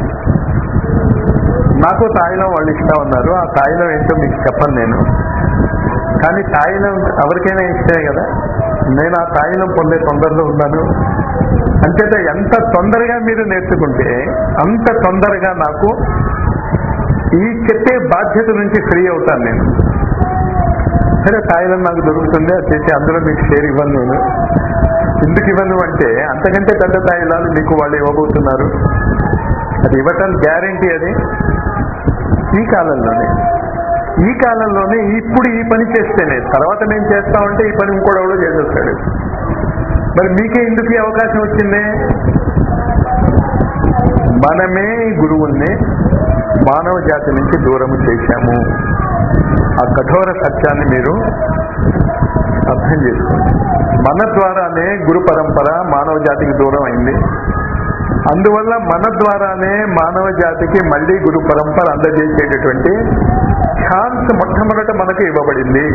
నాకు తాయిలం వాళ్ళు ఇష్టం ఉన్నారు. ఆ తాయిలం ఏంటో మీకు చెప్పను నేను. కానీ తాయిలం ఎవరికైనా ఇష్టమే కదా. నేను ఆ తాయిలం పొందే తొందరలో ఉన్నాను. అంతేత ఎంత తొందరగా మీరు నేర్చుకుంటే అంత తొందరగా నాకు ఈ చెప్పే బాధ్యత నుంచి ఫ్రీ అవుతాను నేను. సరే తాయిలం నాకు దొరుకుతుంది, అది చేసి అందులో మీకు షేర్ ఇవ్వను నేను. ఎందుకు ఇవ్వను అంటే అంతకంటే పెద్ద తాయిలాలు మీకు వాళ్ళు ఇవ్వబోతున్నారు. అది ఇవ్వటం గ్యారంటీ. అది ఈ కాలంలోనే ఇప్పుడు ఈ పని చేస్తేనే తర్వాత మేము చేస్తామంటే ఈ పని ఇంకోడెవడో చేసేస్తాడు. మరి మీకే ఎందుకు ఈ అవకాశం వచ్చింది? మనమే గురువుల్ని మానవ జాతి నుంచి దూరం చేశాము. ఆ కఠోర సత్యాన్ని మీరు అర్థం చేసుకోండి. మన ద్వారానే గురు పరంపర మానవ జాతికి దూరం అయింది. అందువల్ల మన ద్వారానే మానవ జాతికి మళ్ళీ గురు పరంపర అందజేసేటటువంటి ఛాన్స్ మొట్టమొదట మనకు ఇవ్వబడింది.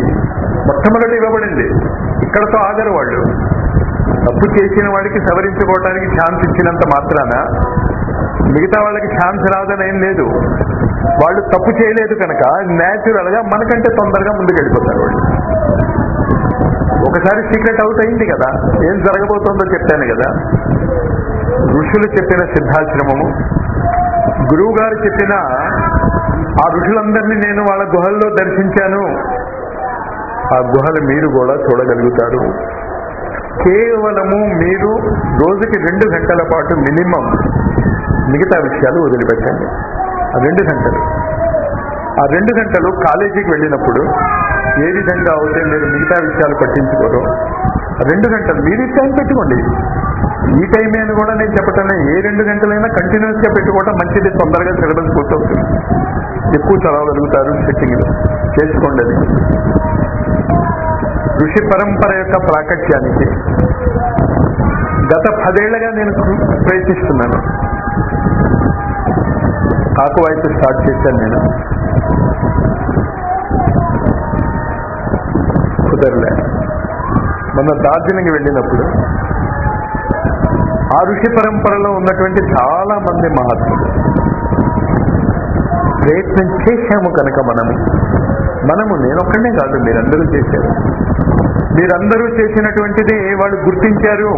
ఇక్కడతో ఆగరు వాళ్ళు. తప్పు చేసిన వాడికి సవరించుకోవడానికి ఛాన్స్ ఇచ్చినంత మాత్రాన మిగతా వాళ్ళకి ఛాన్స్ రాదని ఏం లేదు. వాళ్ళు తప్పు చేయలేదు కనుక న్యాచురల్ గా మనకంటే తొందరగా ముందుకెళ్ళిపోతారు వాళ్ళు. ఒకసారి సీక్రెట్ అవుట్ అయింది కదా, ఏం జరగబోతోందో చెప్పాను కదా. ఋషులు చెప్పిన సిద్ధాశ్రమము, గురువు గారు చెప్పిన ఆ ఋషులందరినీ నేను వాళ్ళ గుహల్లో దర్శించాను. ఆ గుహలు మీరు కూడా చూడగలుగుతారు. కేవలము మీరు రోజుకి 2 గంటల పాటు మినిమం మిగతా విషయాలు వదిలిపెట్టండి. ఆ 2 గంటలు, ఆ 2 గంటలు కాలేజీకి వెళ్ళినప్పుడు ఏ విధంగా అయితే మీరు మిగతా విషయాలు పట్టించుకోరు, ఆ 2 గంటలు మీరు టైం పెట్టుకోండి. ఈ టైమే అని కూడా నేను చెప్పటమే. ఏ 2 గంటలైనా కంటిన్యూస్ గా పెట్టుకోవటం మంచిది. తొందరగా సిలబస్ పూర్తవుతుంది, ఎక్కువ చదవగలుగుతారు. సెట్టింగ్లు చేసుకోండి. అది ఋషి పరంపర యొక్క ప్రాకట్యానికి గత 10 ఏళ్లుగా నేను ప్రయత్నిస్తున్నాను. కాకువైపు స్టార్ట్ చేశాను నేను, కుదరలే. మన డార్జిలింగ్ వెళ్ళినప్పుడు ఆ ఋషి పరంపరలో ఉన్నటువంటి చాలా మంది మహాత్ములు ప్రయత్నం చేశాము కనుక మనము నేనొక్కడే కాదు, మీరందరూ చేశారు. మీరందరూ చేసినటువంటిది వాళ్ళు గుర్తించారు.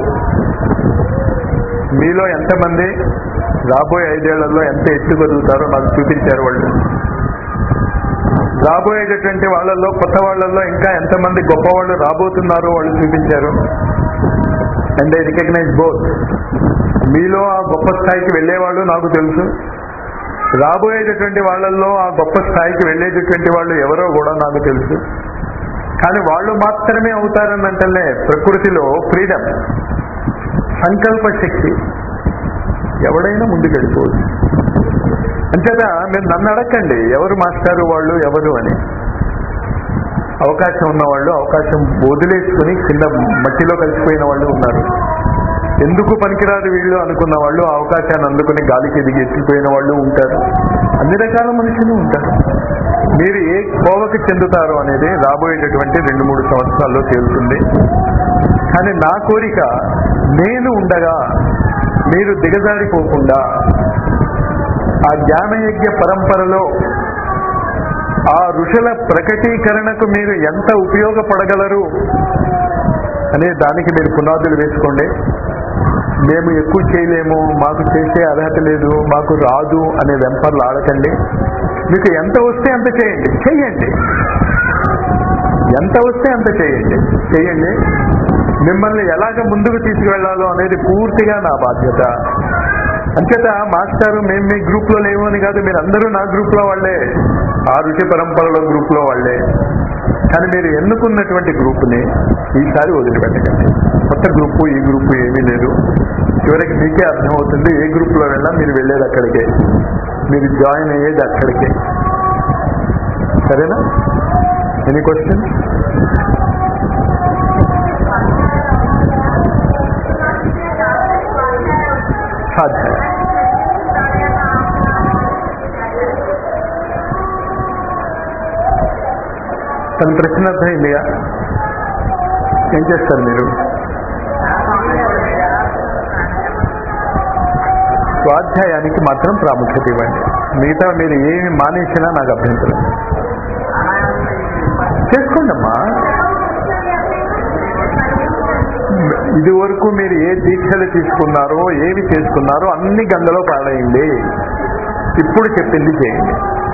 మీలో ఎంతమంది రాబోయే 5 ఏళ్లలో ఎంత ఎత్తుగలుగుతారో నాకు చూపించారు వాళ్ళు. రాబోయేటటువంటి వాళ్ళల్లో, కొత్త వాళ్ళల్లో ఇంకా ఎంతమంది గొప్పవాళ్ళు రాబోతున్నారో వాళ్ళు చూపించారు. And I recognise both. మీలో ఆ గొప్ప స్థాయికి వెళ్ళేవాళ్ళు నాకు తెలుసు, రాబోయేటటువంటి వాళ్ళల్లో ఆ గొప్ప స్థాయికి వెళ్ళేటటువంటి వాళ్ళు ఎవరో కూడా నాకు తెలుసు. కానీ వాళ్ళు మాత్రమే అవుతారన్నంటే ప్రకృతిలో ఫ్రీడమ్, సంకల్ప శక్తి, ఎవడైనా ముందుకెళ్ళిపోవచ్చు. అంతేదా మీరు నన్ను అడగండి ఎవరు మాస్టారు వాళ్ళు ఎవరు అని. అవకాశం ఉన్నవాళ్ళు అవకాశం వదిలేసుకుని కింద మట్టిలో కలిసిపోయిన వాళ్ళు ఉన్నారు. ఎందుకు పనికిరాదు వీళ్ళు అనుకున్న వాళ్ళు ఆ అవకాశాన్ని అందుకుని గాలికి ఎదిగి ఎత్తిపోయిన వాళ్ళు ఉంటారు. అన్ని రకాల మనుషులు ఉంటారు. మీరు ఏ కోవకి చెందుతారో అనేది రాబోయేటటువంటి 2-3 సంవత్సరాల్లో తేలుతుంది. కానీ నా కోరిక, నేను ఉండగా మీరు దిగజారిపోకుండా ఆ జ్ఞానయజ్ఞ పరంపరలో ఆ ఋషుల ప్రకటీకరణకు మీరు ఎంత ఉపయోగపడగలరు అనే దానికి మీరు పునాదులు వేసుకోండి. మేము ఎక్కువ చేయలేము, మాకు చేసే అర్హత లేదు, మాకు రాదు అనే వెంపర్లు ఆడకండి. మీకు ఎంత వస్తే అంత చేయండి. ఎంత వస్తే అంత చేయండి. మిమ్మల్ని ఎలాగ ముందుకు తీసుకువెళ్లాలో అనేది పూర్తిగా నా బాధ్యత. అంచేత మాస్టారు మేము మీ గ్రూప్ లో లేవు అని కాదు, మీరు అందరూ నా గ్రూప్ లో వాళ్లే, ఆ ఋషి పరంపరలో గ్రూప్ లో వాళ్లే. కానీ మీరు ఎన్నుకున్నటువంటి గ్రూప్ని ఈసారి వదిలిపెట్టకండి. కొత్త గ్రూపు ఈ గ్రూపు ఏమీ లేదు. చివరికి మీకే అర్థమవుతుంది ఏ గ్రూప్ లో వెళ్ళా మీరు వెళ్ళేది అక్కడికే, మీరు జాయిన్ అయ్యేది అక్కడికే. సరేనా? Any question? స్వాధ్యాయ తన ప్రశ్న అర్థమైందిగా. ఏం చేస్తారు మీరు? స్వాధ్యాయానికి మాత్రం ప్రాముఖ్యత ఇవ్వండి. మిగతా మీరు ఏమి మానేసినా నాకు అభ్యంతరం. చేసుకోండి అమ్మా. ఇది వరకు మీరు ఏ దీక్షలు తీసుకున్నారో ఏమి చేసుకున్నారో అన్ని గంగలో పాడైంది. ఇప్పుడు చెప్పింది చేయండి.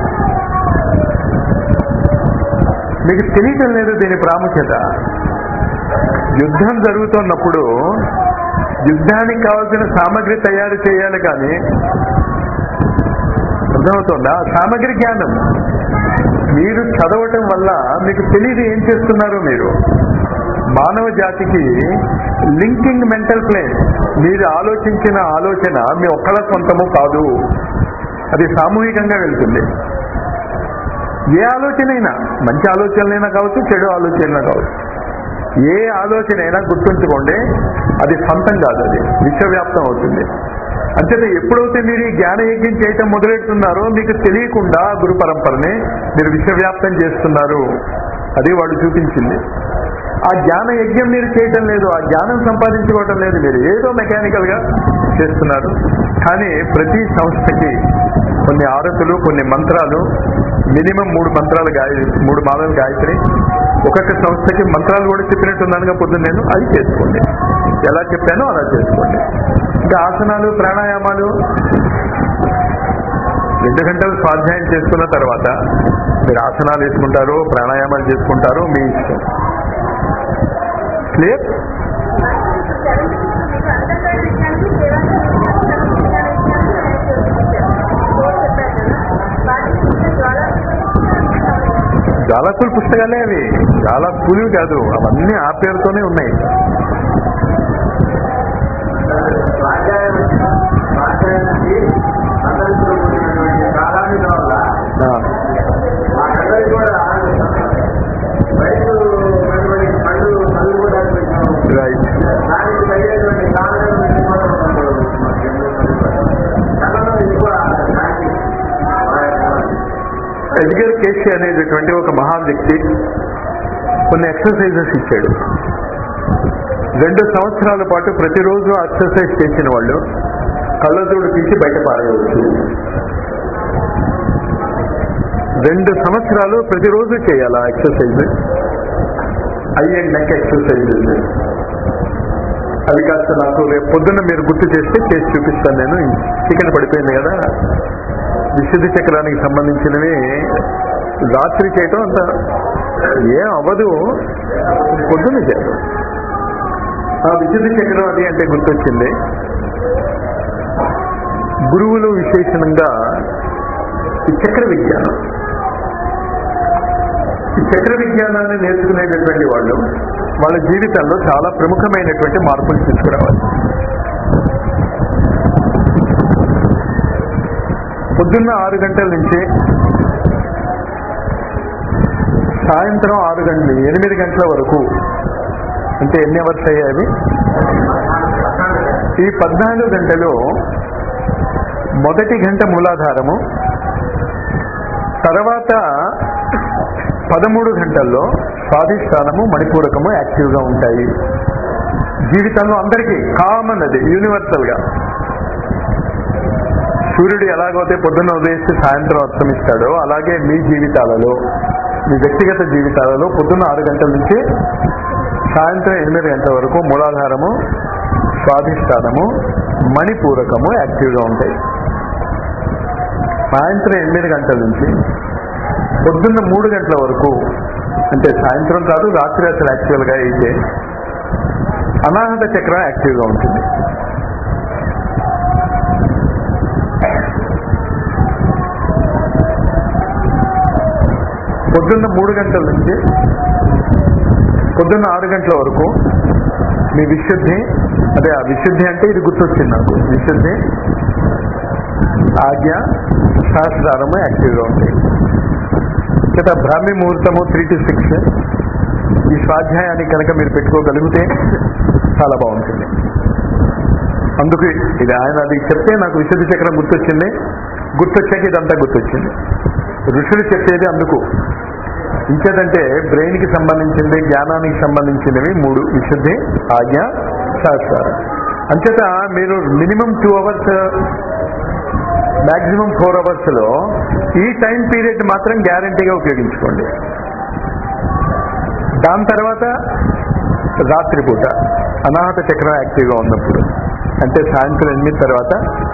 మీకు తెలియటం లేదు దీని ప్రాముఖ్యత. యుద్ధం జరుగుతున్నప్పుడు యుద్ధానికి కావాల్సిన సామగ్రి తయారు చేయాలి, కానీ అర్థమవుతుందా? సామగ్రి జ్ఞానం మీరు చదవటం వల్ల మీకు తెలియదు ఏం చేస్తున్నారు మీరు. మానవ జాతికి లింకింగ్ మెంటల్ ప్లేన్. మీరు ఆలోచించిన ఆలోచన మీ ఒక్కళ్ళ సొంతము కాదు, అది సామూహికంగా వెళ్తుంది. ఏ ఆలోచనైనా, మంచి ఆలోచనలైనా కావచ్చు, చెడు ఆలోచనైనా కావచ్చు, ఏ ఆలోచన అయినా గుర్తుంచుకోండి, అది సొంతం కాదు, అది విశ్వవ్యాప్తం అవుతుంది. అంతేత ఎప్పుడైతే మీరు ఈ జ్ఞాన యజ్ఞం చేయటం మొదలెడుతున్నారో మీకు తెలియకుండా గురు పరంపరని మీరు విశ్వవ్యాప్తం చేస్తున్నారు. అది వాడు చూపించింది. ఆ జ్ఞాన యజ్ఞం మీరు చేయటం లేదు, ఆ జ్ఞానం సంపాదించుకోవటం లేదు, మీరు ఏదో మెకానికల్ గా చేస్తున్నారు. కానీ ప్రతి సంస్థకి కొన్ని ఆరతులు, కొన్ని మంత్రాలు, మినిమం 3 మంత్రాలు 3 మాలలు గాయత్రి, ఒక్కొక్క సంస్థకి మంత్రాలు కూడా చెప్పినట్టున్నానుగా పొద్దున్న నేను. అది చేసుకోండి, ఎలా చెప్పానో అలా చేసుకోండి. ఇంకా ఆసనాలు, ప్రాణాయామాలు 2 గంటలు స్వాధ్యాయం చేసుకున్న తర్వాత మీరు ఆసనాలు వేసుకుంటారు, ప్రాణాయామాలు చేసుకుంటారు, మీ ఇష్టం. క్లియర్? జ్వాలాకుల పుస్తకాలే అవి, జ్వాలాకులు కాదు, అవన్నీ ఆ పేరుతోనే ఉన్నాయి. రైట్. ఎడ్గర్ కేసీ అనేటటువంటి ఒక మహా వ్యక్తి కొన్ని ఎక్సర్సైజెస్ ఇచ్చాడు. 2 సంవత్సరాల పాటు ప్రతిరోజు ఎక్సర్సైజ్ చేసిన వాళ్ళు కళ్ళజోడు తీసి బయట పారేయవచ్చు. 2 సంవత్సరాలు ప్రతిరోజు చేయాలి ఆ exercise. Eye and neck exercises. అది కాస్త నాకు రేపు పొద్దున్న మీరు గుర్తు చేస్తే చేసి చూపిస్తాను. నేను చికెన్ పడిపోయింది కదా, విశుద్ధి చక్రానికి సంబంధించినవి రాత్రి చేయటం అంత ఏం అవ్వదు, పొద్దున్న చేయడం. ఆ విశుద్ధి చక్రం అది అంటే గుర్తొచ్చింది. గురువులు విశేషణంగా ఈ చక్ర విజ్ఞానం, ఈ చక్ర విజ్ఞానాన్ని నేర్చుకునేటటువంటి వాళ్ళు వాళ్ళ జీవితాల్లో చాలా ప్రముఖమైనటువంటి మార్పులు తీసుకురావాలి. పొద్దున్న 6 గంటల నుంచి సాయంత్రం 8 గంటల వరకు, అంటే ఎన్ని అవర్స్ అయ్యాయి? ఈ 14 గంటలు మొదటి గంట మూలాధారము, తర్వాత 13 గంటల్లో స్వాధిష్టానము, మణిపూరకము యాక్టివ్గా ఉంటాయి. జీవితంలో అందరికీ కామన్, అది యూనివర్సల్ గా. సూర్యుడు ఎలాగైతే పొద్దున్న ఉదయిస్తే సాయంత్రం అస్తమిస్తాడో, అలాగే మీ జీవితాలలో, మీ వ్యక్తిగత జీవితాలలో పొద్దున్న 6 గంటల నుంచి సాయంత్రం 8 గంటల వరకు మూలాధారము, స్వాధిష్టానము, మణిపూరకము యాక్టివ్గా ఉంటాయి. సాయంత్రం 8 గంటల నుంచి పొద్దున్న 3 గంటల వరకు, అంటే సాయంత్రం కాదు రాత్రి అసలు యాక్చువల్గా అయితే అనాహత చక్రం యాక్టివ్గా ఉంటుంది. పొద్దున్న 3 గంటల నుంచి పొద్దున్న 6 గంటల వరకు మీ విశుద్ధి, అదే ఆ విశుద్ధి అంటే ఇది గుర్తొచ్చింది నాకు, విశుద్ధి, ఆజ్ఞ, సహస్రారము యాక్టివ్గా ఉంటాయి. చేత బ్రాహ్మీ ముహూర్తము 3 to 6 ఈ స్వాధ్యాయాన్ని కనుక మీరు పెట్టుకోగలిగితే చాలా బాగుంటుంది. అందుకు ఇది ఆయన అది చెప్తే నాకు విశుద్ధి చక్రం గుర్తొచ్చింది, గుర్తొచ్చాక ఇదంతా గుర్తొచ్చింది. ఋషులు చెప్పేది అందుకు ఇంకేదంటే బ్రెయిన్కి సంబంధించింది, జ్ఞానానికి సంబంధించినవి 3: విశుద్ధి, ఆజ్ఞ, సహస్రారం. అంచేత మీరు మినిమం 2 hours, మ్యాక్సిమం 4 hours లో ఈ టైం పీరియడ్ మాత్రం గ్యారంటీగా ఉపయోగించుకోండి. దాని తర్వాత రాత్రిపూట అనాహత చక్రం యాక్టివ్గా ఉన్నప్పుడు, అంటే సాయంత్రం 8 తర్వాత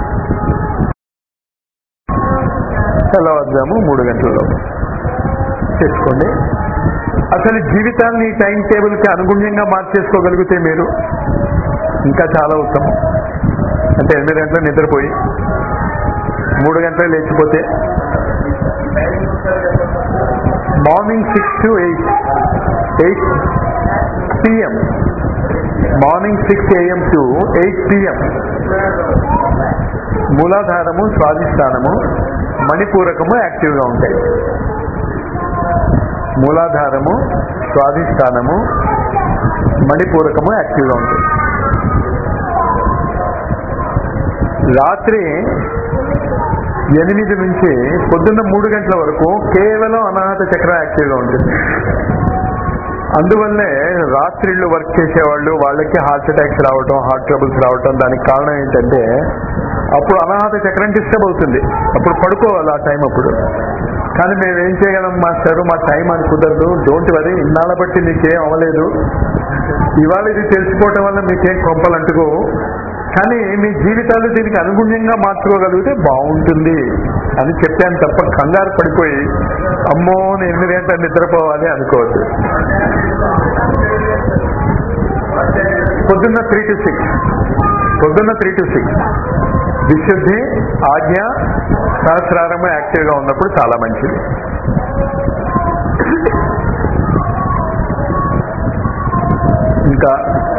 తెల్లవారుజాము 3 గంటలలో చేసుకోండి. అసలు జీవితాన్ని టైం టేబుల్కి అనుగుణ్యంగా మార్చేసుకోగలిగితే మీరు ఇంకా చాలా ఉత్తమం. అంటే 8 గంటలు నిద్రపోయి 3 గంటలు లేచిపోతే morning 6 to 8 PM, morning 6 AM to 8 PM మూలాధారము, స్వాధిష్టానము, మణిపూరకము యాక్టివ్గా ఉంటాయి. మూలాధారము, స్వాధిష్టానము, మణిపూరకము యాక్టివ్గా ఉంటాయి. రాత్రి 8 నుంచి పొద్దున్న 3 గంటల వరకు కేవలం అనాహత చక్రం యాక్టివ్గా ఉంటుంది. అందువల్లే రాత్రిళ్ళు వర్క్ చేసేవాళ్ళు వాళ్ళకి హార్ట్ అటాక్స్ రావటం, హార్ట్ ట్రబుల్స్ రావటం, దానికి కారణం ఏంటంటే అప్పుడు అనాహత చక్రం డిస్టర్బ్ అవుతుంది. అప్పుడు పడుకోవాలి ఆ టైం అప్పుడు. కానీ మేము ఏం చేయగలం మాస్టారు, మా టైం అని కుదరదు. డోంట్ వరీ, ఇన్నాళ్ళ బట్టి మీకేం అవ్వలేదు, ఇవాళ ఇది తెలిసిపోవటం వల్ల మీకేం కొంపలు అంటుకోవు. కానీ మీ జీవితాలు దీనికి అనుగుణ్యంగా మార్చుకోగలిగితే బాగుంటుంది అని చెప్పాను తప్ప కంగారు పడిపోయి అమ్మో నేను 8 గంటలు నిద్రపోవాలి అనుకోవద్దు. పొద్దున్న 3 to 6 విశుద్ధి, ఆజ్ఞ, సహస్రారము యాక్టివ్గా ఉన్నప్పుడు చాలా మంచిది. ఇంకా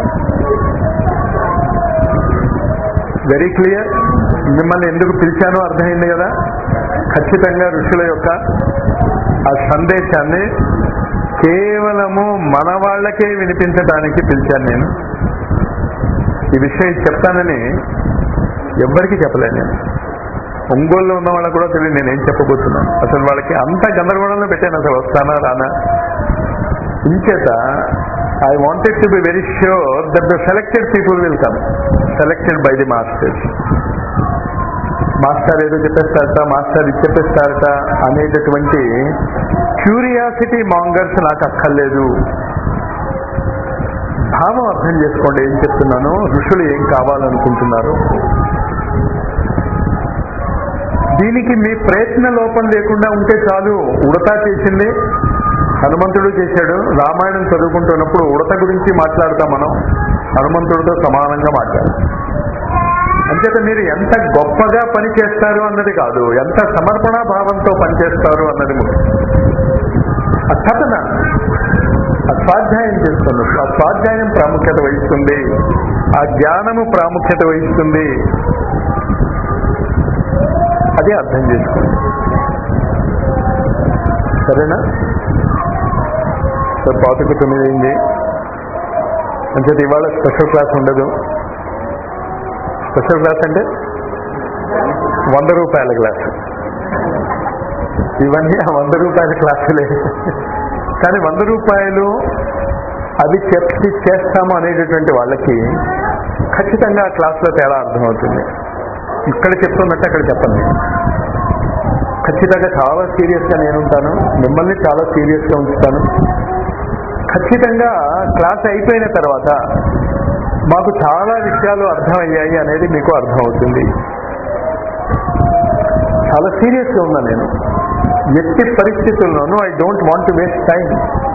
వెరీ క్లియర్, మిమ్మల్ని ఎందుకు పిలిచానో అర్థమైంది కదా. ఖచ్చితంగా ఋషుల యొక్క ఆ సందేశాన్ని కేవలము మన వాళ్ళకే వినిపించడానికి పిలిచాను నేను. ఈ విషయం చెప్తానని ఎవ్వరికీ చెప్పలేను నేను. ఒంగోలులో ఉన్న వాళ్ళకు కూడా తెలియదు నేనేం చెప్పబోతున్నాను. అసలు వాళ్ళకి అంత గందరగోళంలో పెట్టాను, అసలు వస్తానా రానా. ఇంచేత I wanted to be very sure that the selected people will come, selected by the masters. Master ఏదో చెప్పేస్తారట, మాస్టర్ ఇది చెప్పేస్తారట అనేటటువంటి క్యూరియాసిటీ మాంగర్స్ నాకు అక్కర్లేదు. భావం అర్థం చేసుకోండి ఏం చెప్తున్నాను, ఋషులు ఏం కావాలనుకుంటున్నారు. దీనికి మీ ప్రయత్న లోపం లేకుండా ఉంటే చాలు. ఉడతా చేసింది హనుమంతుడు చేశాడు. రామాయణం చదువుకుంటున్నప్పుడు ఉడత గురించి మాట్లాడతాం మనం, హనుమంతుడితో సమానంగా మాట్లాడాలి. అంచేత మీరు ఎంత గొప్పగా పని చేస్తారు అన్నది కాదు, ఎంత సమర్పణ భావంతో పనిచేస్తారు అన్నది ముఖ్యం. ఆ కథన, ఆ స్వాధ్యాయం చేస్తున్నప్పుడు ఆ స్వాధ్యాయం ప్రాముఖ్యత వహిస్తుంది, ఆ జ్ఞానము ప్రాముఖ్యత వహిస్తుంది. అదే అర్థం చేసుకోండి, సరేనా? 8:45 అయింది. అంచేత ఇవాళ స్పెషల్ క్లాస్ ఉండదు. స్పెషల్ క్లాస్ అంటే 100 రూపాయల క్లాసు. ఇవన్నీ ఆ 100 రూపాయల క్లాసులే. కానీ 100 రూపాయలు అది చేస్తాము అనేటటువంటి వాళ్ళకి ఖచ్చితంగా ఆ క్లాసులో తేడా అర్థమవుతుంది. ఇక్కడ చెప్తున్నట్టు అక్కడ చెప్పండి. ఖచ్చితంగా చాలా సీరియస్గా నేనుంటాను, మిమ్మల్ని చాలా సీరియస్గా ఉంచుతాను. ఖచ్చితంగా క్లాస్ అయిపోయిన తర్వాత మాకు చాలా విషయాలు అర్థమయ్యాయి అనేది మీకు అర్థమవుతుంది. చాలా సీరియస్గా ఉన్నా నేను. ఎట్టి పరిస్థితుల్లోనూ I don't want to waste time.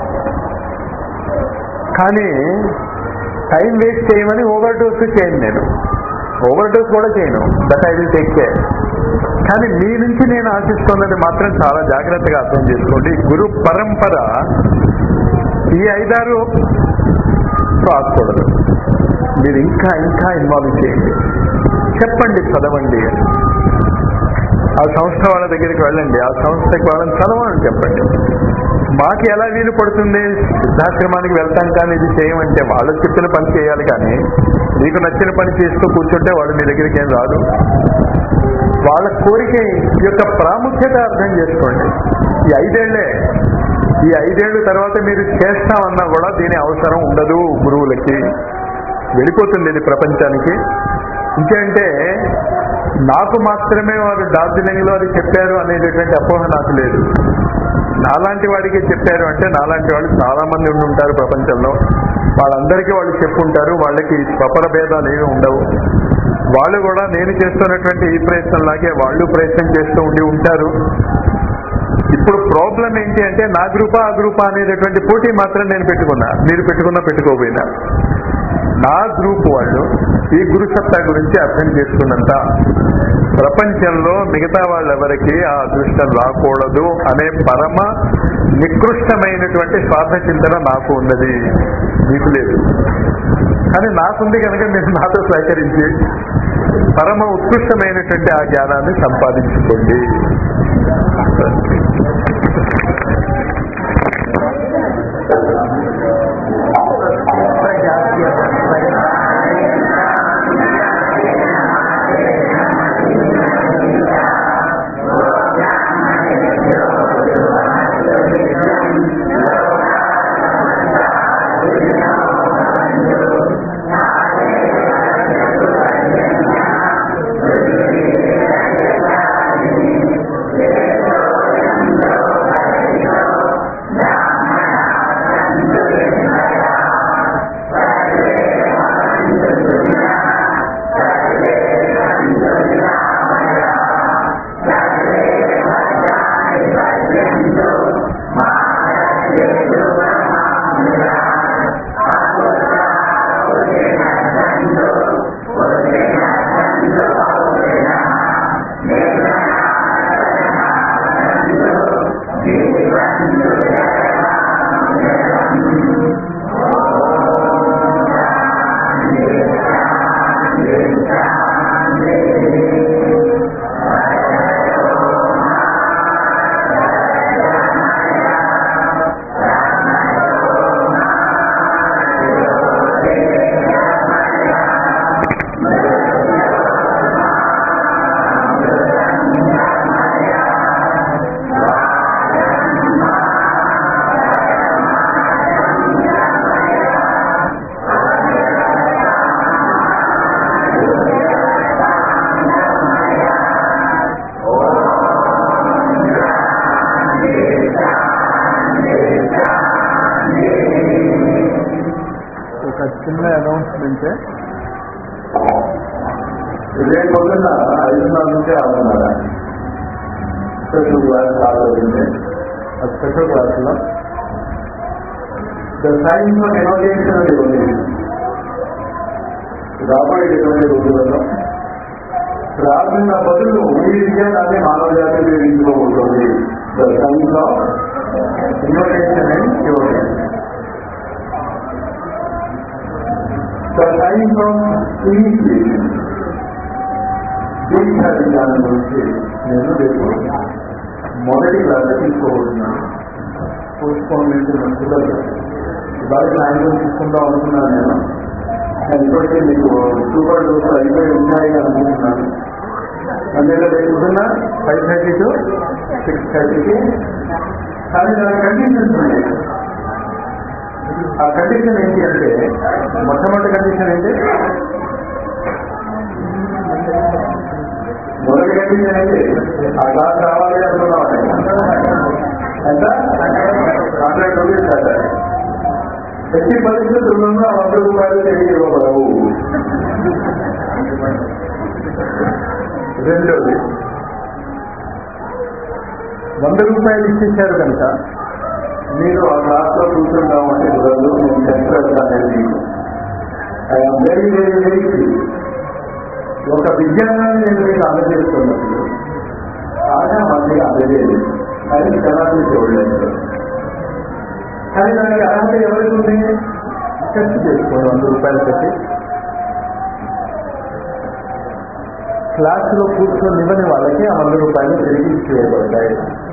కానీ టైం వేస్ట్ చేయమని ఓవర్ డోస్ చేయను నేను, ఓవర్ డోస్ కూడా చేయను. That I will take care. కానీ మీ నుంచి నేను ఆశిస్తున్నది మాత్రం చాలా జాగ్రత్తగా అర్థం చేసుకోండి. గురు పరంపర ఈ 5-6 ఆకూడదు. మీరు ఇంకా ఇంకా ఇన్వాల్వ్ చేయండి, చెప్పండి, చదవండి. ఆ సంస్థ వాళ్ళ దగ్గరికి వెళ్ళండి, ఆ సంస్థకి వాళ్ళని చదవని చెప్పండి. మాకు ఎలా వీలు పడుతుంది సిద్ధాశ్రమానికి వెళ్తాం కానీ ఇది చేయమంటే వాళ్ళకి చెప్పిన పని చేయాలి, కానీ మీకు నచ్చిన పని చేస్తూ కూర్చుంటే వాళ్ళు మీ దగ్గరికి ఏం రాదు. వాళ్ళ కోరిక యొక్క ప్రాముఖ్యత అర్థం చేసుకోండి. ఈ 5 ఏళ్లే, ఈ 5 ఏళ్ళ తర్వాత మీరు చేస్తామన్నా కూడా దీని అవసరం ఉండదు. గురువులకి వెళ్ళిపోతుంది ఇది ప్రపంచానికి. ఇంకేంటే నాకు మాత్రమే వారు డార్జిలింగ్ లో అది చెప్పారు అనేటటువంటి అపోహ నాకు లేదు. నాలాంటి వాడికి చెప్పారు అంటే నాలాంటి వాళ్ళు చాలా మంది ఉండి ఉంటారు ప్రపంచంలో, వాళ్ళందరికీ వాళ్ళు చెప్పుంటారు. వాళ్ళకి స్వపర భేదాలు ఏమి ఉండవు. వాళ్ళు కూడా నేను చేస్తున్నటువంటి ఈ ప్రయత్నంలాగే వాళ్ళు ప్రయత్నం చేస్తూ ఉండి ఉంటారు. ఇప్పుడు ప్రాబ్లం ఏంటి అంటే నా గ్రూపా ఆ గ్రూపా అనేటటువంటి పోటీ మాత్రం నేను పెట్టుకున్నా, మీరు పెట్టుకున్నా పెట్టుకోపోయినా. నా గ్రూప్ వాళ్ళు ఈ గురుసత్తా గురించి అర్థం చేసుకున్నంత ప్రపంచంలో మిగతా వాళ్ళెవరికి ఆ అదృష్టం రాకూడదు అనే పరమ నికృష్టమైనటువంటి స్వార్థ చింతన నాకు ఉన్నది, మీకు లేదు. కానీ నాకుంది కనుక మీరు నాతో సహకరించి పరమ ఉత్కృష్టమైనటువంటి ఆ జ్ఞానాన్ని సంపాదించుకోండి. చిన్న అనౌన్స్మెంట్. రేపు పొద్దున్న 5:30 నుంచి 6:30 స్పెషల్ క్లాస్ స్టార్ట్ అవుతుంది. ఆ స్పెషల్ క్లాస్లో ద సైన్స్ ఆఫ్ ఇన్నోవేషన్ అని ఉంది. రాబోయేటటువంటి రోజులలో రాసిన బదులు ఈ విషయాన్ని మానవ జాతి ఉపయోగించుకోబోతుంది. The science of innovation and innovation, the science of initiation. దీక్షా విధానం గురించి నేను రేపు మొదటి క్లాస్ తీసుకోబోతున్నాను. పోస్ట్పోన్మెంట్ కుదరదు. ఇవాళ సాయంత్రం తీసుకుందాం అనుకున్నాను నేను. ఇప్పటికీ మీకు సూపర్ డోస్ అయిపోయి ఉన్నాయి అనుకుంటున్నాను. అందులో రేపు పొద్దున్న 5:30 to 6:30కి. కానీ దాని కండిషన్స్ ఉన్నాయి. ఆ కండిషన్ ఏంటి అంటే, మొట్టమొదటి కండిషన్ ఏంటి, మొదటి కండిషన్ ఏంటి, ఆ క్లాస్ రావాలి అనుకున్నామండి. ఎంత 100 రూపీస్ కట్టాలి. ఎట్టి పరిస్థితుల్లోనూ ఆ 100 రూపాయలు తిరిగి ఇవ్వబడవు. రెండోది, 100 రూపాయలు ఇచ్చేసారు కనుక మీరు ఆ క్లాస్లో కూర్చుంటామంటే కుదరదు. నేను చెప్పేస్తాను మీకు. ఐఎమ్ వెరీ వెరీ వెరీ ఒక విజ్ఞానాన్ని నేను మీకు అందజేస్తున్నప్పుడు బాగా మంది అందజేయలేదు, కానీ జనాన్ని చూడలేదు. కానీ దానికి అర్హత ఎవరికి ఉంది? ఖర్చు చేసుకోండి. 100 రూపాయలు పెట్టి క్లాసులో కూర్చొని ఇవ్వని వాళ్ళకి ఆ 100 రూపాయలు తిరిగి ఇచ్చేయబడతాయి.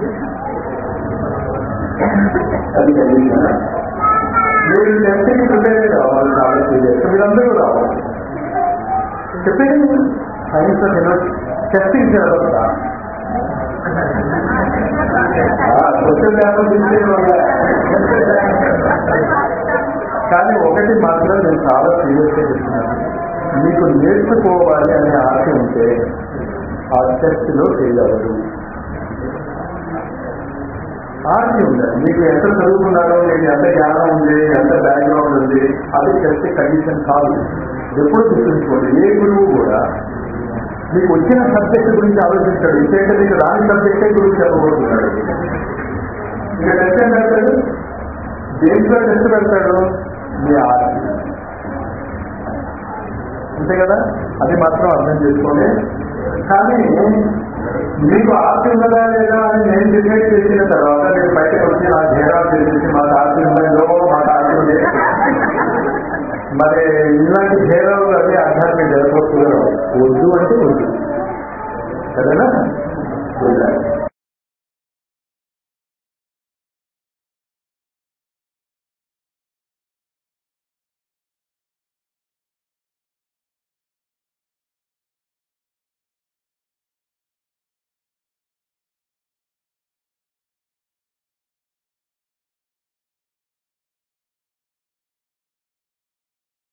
అది కండిషన్. మీరు టెస్టింగ్ ప్రిపేర్ కావాలి చాలా సీరియస్, మీరందరూ రావాలి. చెప్పండి సైన్స్ టెస్టింగ్ చేయవద్దా? క్వశ్చన్ పేపర్ ఇచ్చే వల్ల. కానీ ఒకటి మాత్రం నేను చాలా సీరియస్గా చెప్తున్నాను, మీకు నేర్చుకోవాలి అనే ఆశ ఉంటే ఆ టెస్ట్లో ఫెయిల్ అవ్వదు. ఆశ ఉండాలి. మీకు ఎంత చదువుకున్నారో, మీకు ఎంత జ్ఞానం ఉంది, ఎంత బ్యాక్గ్రౌండ్ ఉంది, అది టెస్ట్ కండిషన్ కాదు. ఎప్పుడు గుర్తుంచుకోండి, ఏ గురువు కూడా మీకు వచ్చిన సబ్జెక్ట్ గురించి ఆలోచిస్తాడు, ఇంకేంటే మీకు రాని సబ్జెక్టే గురించి చెప్పబోతున్నాడు. ఇక టెస్ట్ ఏం పెడతాడు? దేంట్లో టెస్ట్ పెడతాడు? మీ ఆశ. అంతే కదా, అది మాత్రం అర్థం చేసుకోండి. కానీ మీకు ఆస్తి ఉన్నదా లేదా అని నేను డిసైడ్ చేసిన తర్వాత నేను బయటకు వచ్చి నా ధైర్యాలు చేసేసి మాకు ఆస్తి ఉందో మాకు ఆస్తి ఉంది, మరి ఇలాంటి ధైర్యాలు అవి ఆధ్యాత్మిక జరగవచ్చు. వద్దు అంటే వద్దు, సరేనా?